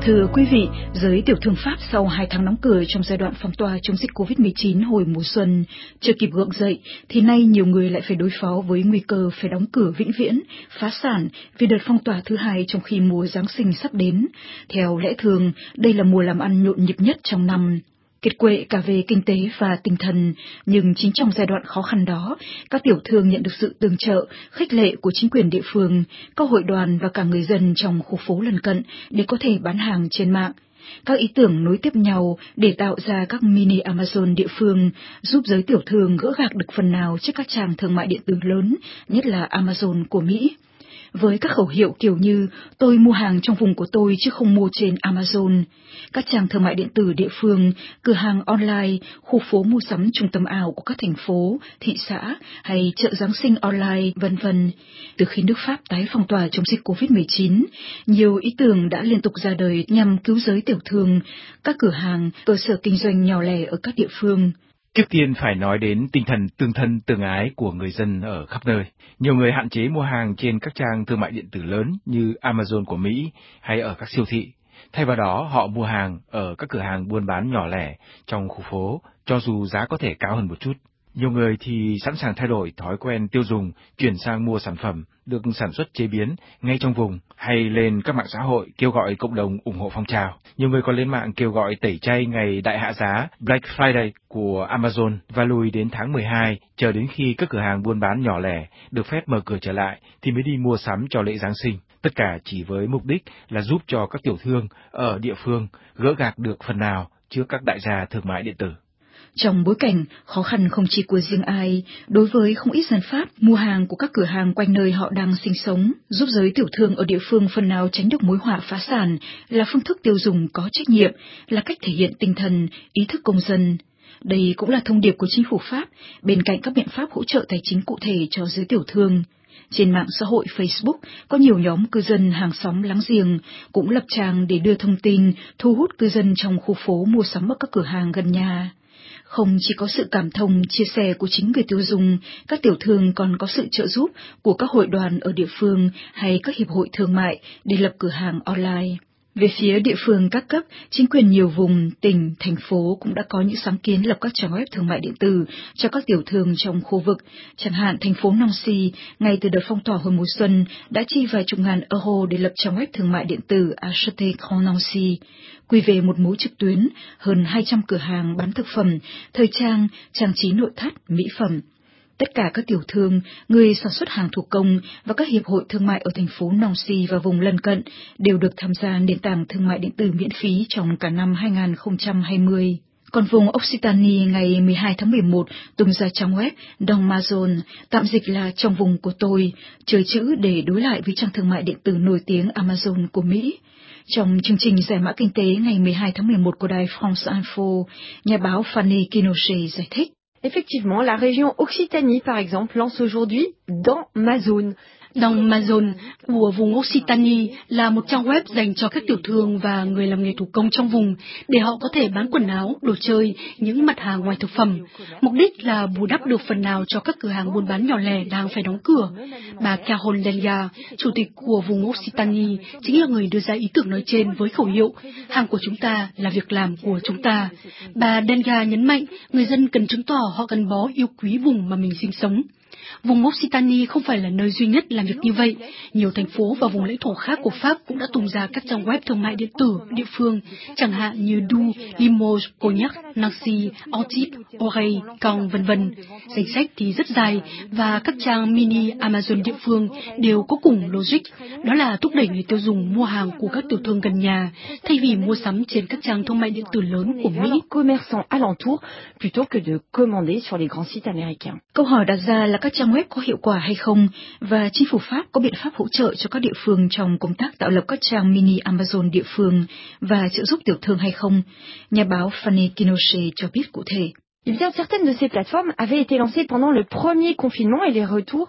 Thưa quý vị, giới tiểu thương Pháp sau hai tháng đóng cửa trong giai đoạn phong tỏa chống dịch covid mười chín hồi mùa xuân chưa kịp gượng dậy, thì nay nhiều người lại phải đối phó với nguy cơ phải đóng cửa vĩnh viễn, phá sản vì đợt phong tỏa thứ hai trong khi mùa Giáng sinh sắp đến. Theo lẽ thường, đây là mùa làm ăn nhộn nhịp nhất trong năm, kiệt quệ cả về kinh tế và tinh thần, nhưng chính trong giai đoạn khó khăn đó, các tiểu thương nhận được sự tương trợ, khích lệ của chính quyền địa phương, các hội đoàn và cả người dân trong khu phố lân cận để có thể bán hàng trên mạng. Các ý tưởng nối tiếp nhau để tạo ra các mini Amazon địa phương, giúp giới tiểu thương gỡ gạc được phần nào trước các trang thương mại điện tử lớn, nhất là Amazon của Mỹ. Với các khẩu hiệu kiểu như tôi mua hàng trong vùng của tôi chứ không mua trên Amazon, các trang thương mại điện tử địa phương, cửa hàng online, khu phố mua sắm trung tâm ảo của các thành phố, thị xã hay chợ Giáng sinh online, vân vân. Từ khi nước Pháp tái phong tỏa chống dịch covid mười chín, nhiều ý tưởng đã liên tục ra đời nhằm cứu giới tiểu thương, các cửa hàng, cơ sở kinh doanh nhỏ lẻ ở các địa phương. Trước tiên phải nói đến tinh thần tương thân tương ái của người dân ở khắp nơi. Nhiều người hạn chế mua hàng trên các trang thương mại điện tử lớn như Amazon của Mỹ hay ở các siêu thị. Thay vào đó, họ mua hàng ở các cửa hàng buôn bán nhỏ lẻ trong khu phố, cho dù giá có thể cao hơn một chút. Nhiều người thì sẵn sàng thay đổi thói quen tiêu dùng, chuyển sang mua sản phẩm được sản xuất chế biến ngay trong vùng, hay lên các mạng xã hội kêu gọi cộng đồng ủng hộ phong trào. Nhiều người còn lên mạng kêu gọi tẩy chay ngày đại hạ giá Black Friday của Amazon và lùi đến tháng mười hai, chờ đến khi các cửa hàng buôn bán nhỏ lẻ được phép mở cửa trở lại thì mới đi mua sắm cho lễ Giáng sinh. Tất cả chỉ với mục đích là giúp cho các tiểu thương ở địa phương gỡ gạc được phần nào trước các đại gia thương mại điện tử. Trong bối cảnh khó khăn không chỉ của riêng ai, đối với không ít dân Pháp, mua hàng của các cửa hàng quanh nơi họ đang sinh sống, giúp giới tiểu thương ở địa phương phần nào tránh được mối họa phá sản, là phương thức tiêu dùng có trách nhiệm, là cách thể hiện tinh thần, ý thức công dân. Đây cũng là thông điệp của chính phủ Pháp, bên cạnh các biện pháp hỗ trợ tài chính cụ thể cho giới tiểu thương. Trên mạng xã hội Facebook, có nhiều nhóm cư dân hàng xóm láng giềng cũng lập trang để đưa thông tin, thu hút cư dân trong khu phố mua sắm ở các cửa hàng gần nhà. Không chỉ có sự cảm thông, chia sẻ của chính người tiêu dùng, các tiểu thương còn có sự trợ giúp của các hội đoàn ở địa phương hay các hiệp hội thương mại để lập cửa hàng online. Về phía địa phương các cấp, chính quyền nhiều vùng, tỉnh, thành phố cũng đã có những sáng kiến lập các trang web thương mại điện tử cho các tiểu thương trong khu vực. Chẳng hạn thành phố Nancy, ngay từ đợt phong tỏa hồi mùa xuân, đã chi vài chục ngàn euro để lập trang web thương mại điện tử Acheter Grand Nancy, quy về một mối trực tuyến, hơn hai trăm cửa hàng bán thực phẩm, thời trang, trang trí nội thất, mỹ phẩm. Tất cả các tiểu thương, người sản xuất hàng thủ công và các hiệp hội thương mại ở thành phố Nancy và vùng lân cận đều được tham gia nền tảng thương mại điện tử miễn phí trong cả năm hai nghìn không trăm hai mươi. Còn vùng Occitanie ngày mười hai tháng mười một tung ra trang web Dans ma zone, tạm dịch là trong vùng của tôi, chơi chữ để đối lại với trang thương mại điện tử nổi tiếng Amazon của Mỹ. Trong chương trình giải mã kinh tế ngày mười hai tháng mười một của đài France Info, nhà báo Fanny Kinochet giải thích. Effectivement, la région Occitanie, par exemple, lance aujourd'hui Dans ma zone. Dans ma zone của vùng Occitanie là một trang web dành cho các tiểu thương và người làm nghề thủ công trong vùng để họ có thể bán quần áo, đồ chơi, những mặt hàng ngoài thực phẩm. Mục đích là bù đắp được phần nào cho các cửa hàng buôn bán nhỏ lẻ đang phải đóng cửa. Bà Carole Delia, chủ tịch của vùng Occitanie, chính là người đưa ra ý tưởng nói trên với khẩu hiệu hàng của chúng ta là việc làm của chúng ta. Bà Delia nhấn mạnh người dân cần chứng tỏ họ gắn bó yêu quý vùng mà mình sinh sống. Vùng Occitanie không phải là nơi duy nhất làm việc như vậy. Nhiều thành phố và vùng lãnh thổ khác của Pháp cũng đã tung ra các trang web thương mại điện tử địa phương, chẳng hạn như Doux, Limoges, Cognac, Nancy, Antibes, Oreille, Caen, vân vân. Danh sách thì rất dài và các trang mini Amazon địa phương đều có cùng logic, đó là thúc đẩy người tiêu dùng mua hàng của các tiểu thương gần nhà thay vì mua sắm trên các trang thương mại điện tử lớn của Mỹ. Commerçants alentour plutôt que de commander sur les grands sites américains. Câu hỏi đặt ra là các trang web có hiệu quả hay không và chính phủ Pháp có biện pháp hỗ trợ cho các địa phương trong công tác tạo lập các trang mini Amazon địa phương và trợ giúp tiểu thương hay không? Nhà báo Fanny Kinochet cho biết cụ thể. Eh bien, certaines de ces plateformes avaient été lancées pendant le premier confinement et les retours.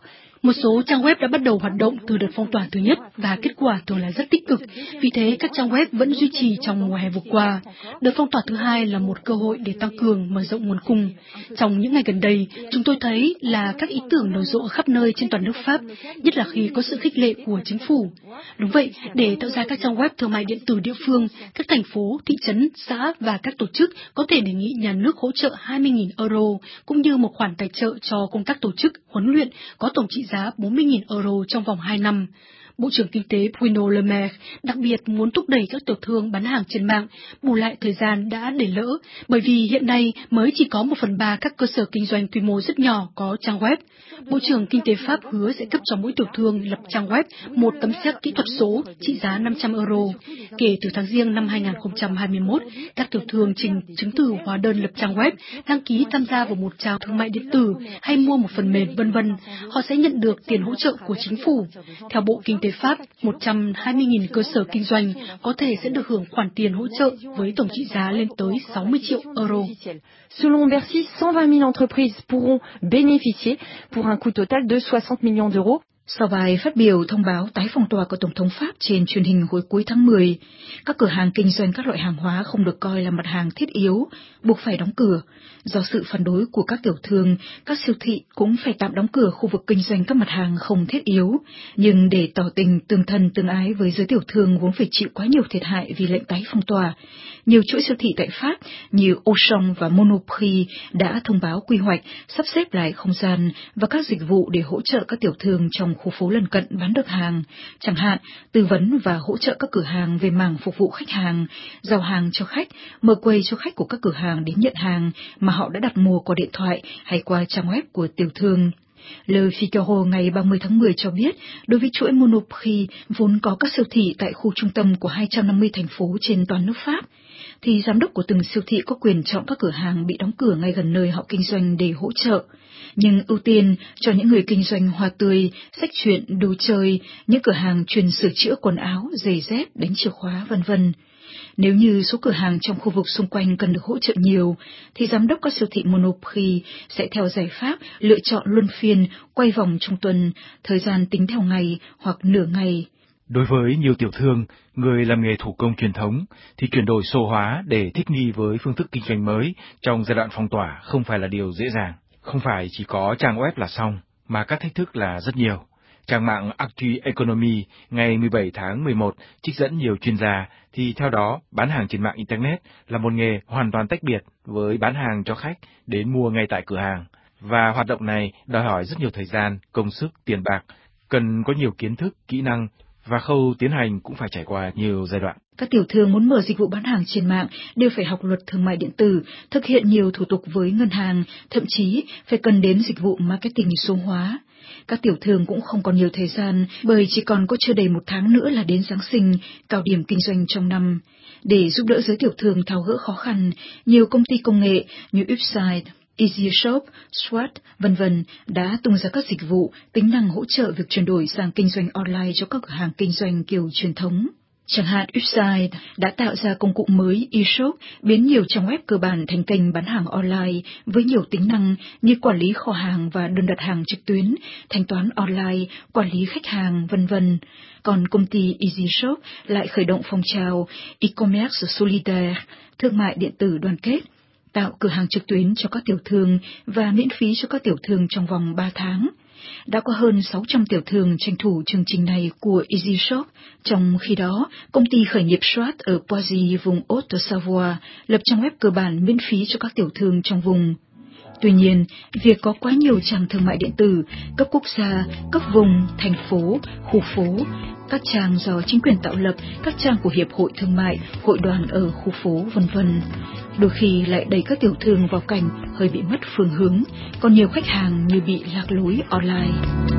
Một số trang web đã bắt đầu hoạt động từ đợt phong tỏa thứ nhất và kết quả thường là rất tích cực, vì thế các trang web vẫn duy trì trong mùa hè vừa qua. Đợt phong tỏa thứ hai là một cơ hội để tăng cường mở rộng nguồn cung. Trong những ngày gần đây, chúng tôi thấy là các ý tưởng nở rộ khắp nơi trên toàn nước Pháp, nhất là khi có sự khích lệ của chính phủ. Đúng vậy, để tạo ra các trang web thương mại điện tử địa phương, các thành phố, thị trấn, xã và các tổ chức có thể đề nghị nhà nước hỗ trợ hai mươi nghìn euro, cũng như một khoản tài trợ cho công tác tổ chức, huấn luyện có tổng trị giá bốn mươi nghìn euro trong vòng hai năm. Bộ trưởng Kinh tế Bruno Le Maire đặc biệt muốn thúc đẩy các tiểu thương bán hàng trên mạng, bù lại thời gian đã để lỡ, bởi vì hiện nay mới chỉ có một phần ba các cơ sở kinh doanh quy mô rất nhỏ có trang web. Bộ trưởng Kinh tế Pháp hứa sẽ cấp cho mỗi tiểu thương lập trang web một tấm séc kỹ thuật số trị giá năm trăm euro. Kể từ tháng Giêng năm hai nghìn không trăm hai mươi mốt, các tiểu thương trình chứng từ hóa đơn lập trang web, đăng ký tham gia vào một trang thương mại điện tử hay mua một phần mềm vân vân, họ sẽ nhận được tiền hỗ trợ của chính phủ. Theo Bộ Kinh tế Pháp, một trăm hai mươi nghìn cơ sở kinh doanh có thể sẽ được hưởng khoản tiền hỗ trợ với tổng trị giá lên tới sáu mươi triệu euro. Selon Bercy, cent vingt mille entreprises pourront bénéficier pour un coût total de soixante millions d'euros. Sau bài phát biểu thông báo tái phong tỏa của Tổng thống Pháp trên truyền hình hồi cuối tháng mười, các cửa hàng kinh doanh các loại hàng hóa không được coi là mặt hàng thiết yếu, buộc phải đóng cửa. Do sự phản đối của các tiểu thương, các siêu thị cũng phải tạm đóng cửa khu vực kinh doanh các mặt hàng không thiết yếu. Nhưng để tỏ tình tương thân tương ái với giới tiểu thương vốn phải chịu quá nhiều thiệt hại vì lệnh tái phong tỏa, nhiều chuỗi siêu thị tại Pháp như Auchan và Monoprix đã thông báo quy hoạch sắp xếp lại không gian và các dịch vụ để hỗ trợ các tiểu thương trong khu phố lân cận bán được hàng, chẳng hạn tư vấn và hỗ trợ các cửa hàng về mảng phục vụ khách hàng, giao hàng cho khách, mở quầy cho khách của các cửa hàng đến nhận hàng mà họ đã đặt mua qua điện thoại hay qua trang web của tiểu thương. Le Figaro ngày ba mươi tháng mười cho biết, đối với chuỗi Monoprix vốn có các siêu thị tại khu trung tâm của hai trăm năm mươi thành phố trên toàn nước Pháp, thì giám đốc của từng siêu thị có quyền chọn các cửa hàng bị đóng cửa ngay gần nơi họ kinh doanh để hỗ trợ, nhưng ưu tiên cho những người kinh doanh hoa tươi, sách truyện, đồ chơi, những cửa hàng chuyên sửa chữa quần áo, giày dép, đánh chìa khóa, vân vân. Nếu như số cửa hàng trong khu vực xung quanh cần được hỗ trợ nhiều, thì giám đốc các siêu thị Monoprix sẽ theo giải pháp lựa chọn luân phiên, quay vòng trong tuần, thời gian tính theo ngày hoặc nửa ngày. Đối với nhiều tiểu thương, người làm nghề thủ công truyền thống, thì chuyển đổi số hóa để thích nghi với phương thức kinh doanh mới trong giai đoạn phong tỏa không phải là điều dễ dàng. Không phải chỉ có trang web là xong, mà các thách thức là rất nhiều. Trang mạng Actu Economy ngày mười bảy tháng mười một trích dẫn nhiều chuyên gia, thì theo đó, bán hàng trên mạng Internet là một nghề hoàn toàn tách biệt với bán hàng cho khách đến mua ngay tại cửa hàng. Và hoạt động này đòi hỏi rất nhiều thời gian, công sức, tiền bạc, cần có nhiều kiến thức, kỹ năng, và khâu tiến hành cũng phải trải qua nhiều giai đoạn. Các tiểu thương muốn mở dịch vụ bán hàng trên mạng đều phải học luật thương mại điện tử, thực hiện nhiều thủ tục với ngân hàng, thậm chí phải cần đến dịch vụ marketing số hóa. Các tiểu thương cũng không còn nhiều thời gian, bởi chỉ còn có chưa đầy một tháng nữa là đến Giáng sinh, cao điểm kinh doanh trong năm. Để giúp đỡ giới tiểu thương tháo gỡ khó khăn, nhiều công ty công nghệ như Upside, EasyShop, Swat, vân vân đã tung ra các dịch vụ, tính năng hỗ trợ việc chuyển đổi sang kinh doanh online cho các cửa hàng kinh doanh kiểu truyền thống. Chẳng hạn Upside đã tạo ra công cụ mới eShop, biến nhiều trang web cơ bản thành kênh bán hàng online với nhiều tính năng như quản lý kho hàng và đơn đặt hàng trực tuyến, thanh toán online, quản lý khách hàng, vân vân. Còn công ty EasyShop lại khởi động phong trào e-commerce solidaire, thương mại điện tử đoàn kết, tạo cửa hàng trực tuyến cho các tiểu thương và miễn phí cho các tiểu thương trong vòng ba tháng. Đã có hơn sáu trăm tiểu thương tranh thủ chương trình này của EasyShop, trong khi đó, công ty khởi nghiệp Swat ở Poissy, vùng Haute-Savoie, lập trang web cơ bản miễn phí cho các tiểu thương trong vùng. Tuy nhiên, việc có quá nhiều trang thương mại điện tử, cấp quốc gia, cấp vùng, thành phố, khu phố, các trang do chính quyền tạo lập, các trang của hiệp hội thương mại, hội đoàn ở khu phố, vân vân, đôi khi lại đẩy các tiểu thương vào cảnh hơi bị mất phương hướng, còn nhiều khách hàng như bị lạc lối online.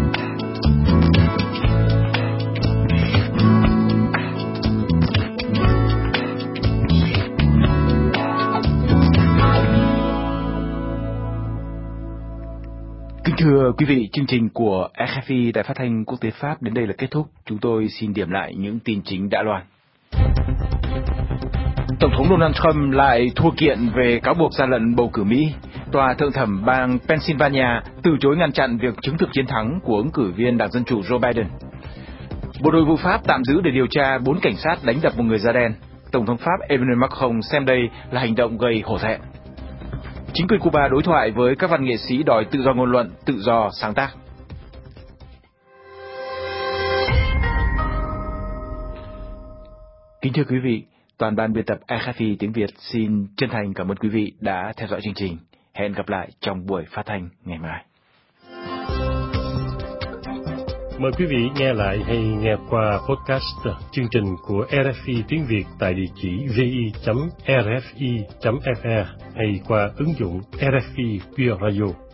Thưa quý vị, chương trình của rờ ép i Đài Phát thanh Quốc tế Pháp đến đây là kết thúc. Chúng tôi xin điểm lại những tin chính đã loan. Tổng thống Donald Trump lại thua kiện về cáo buộc gian lận bầu cử Mỹ. Tòa thượng thẩm bang Pennsylvania từ chối ngăn chặn việc chứng thực chiến thắng của ứng cử viên Đảng Dân Chủ Joe Biden. Bộ Nội vụ Pháp tạm giữ để điều tra bốn cảnh sát đánh đập một người da đen. Tổng thống Pháp Emmanuel Macron xem đây là hành động gây hổ thẹn. Chính quyền Cuba đối thoại với các văn nghệ sĩ đòi tự do ngôn luận, tự do sáng tác. Kính thưa quý vị, toàn ban biên tập rờ ép i tiếng Việt xin chân thành cảm ơn quý vị đã theo dõi chương trình. Hẹn gặp lại trong buổi phát thanh ngày mai. Mời quý vị nghe lại hay nghe qua podcast chương trình của rờ ép i tiếng Việt tại địa chỉ vi chấm rfi chấm fr hay qua ứng dụng rờ ép i Pure Radio.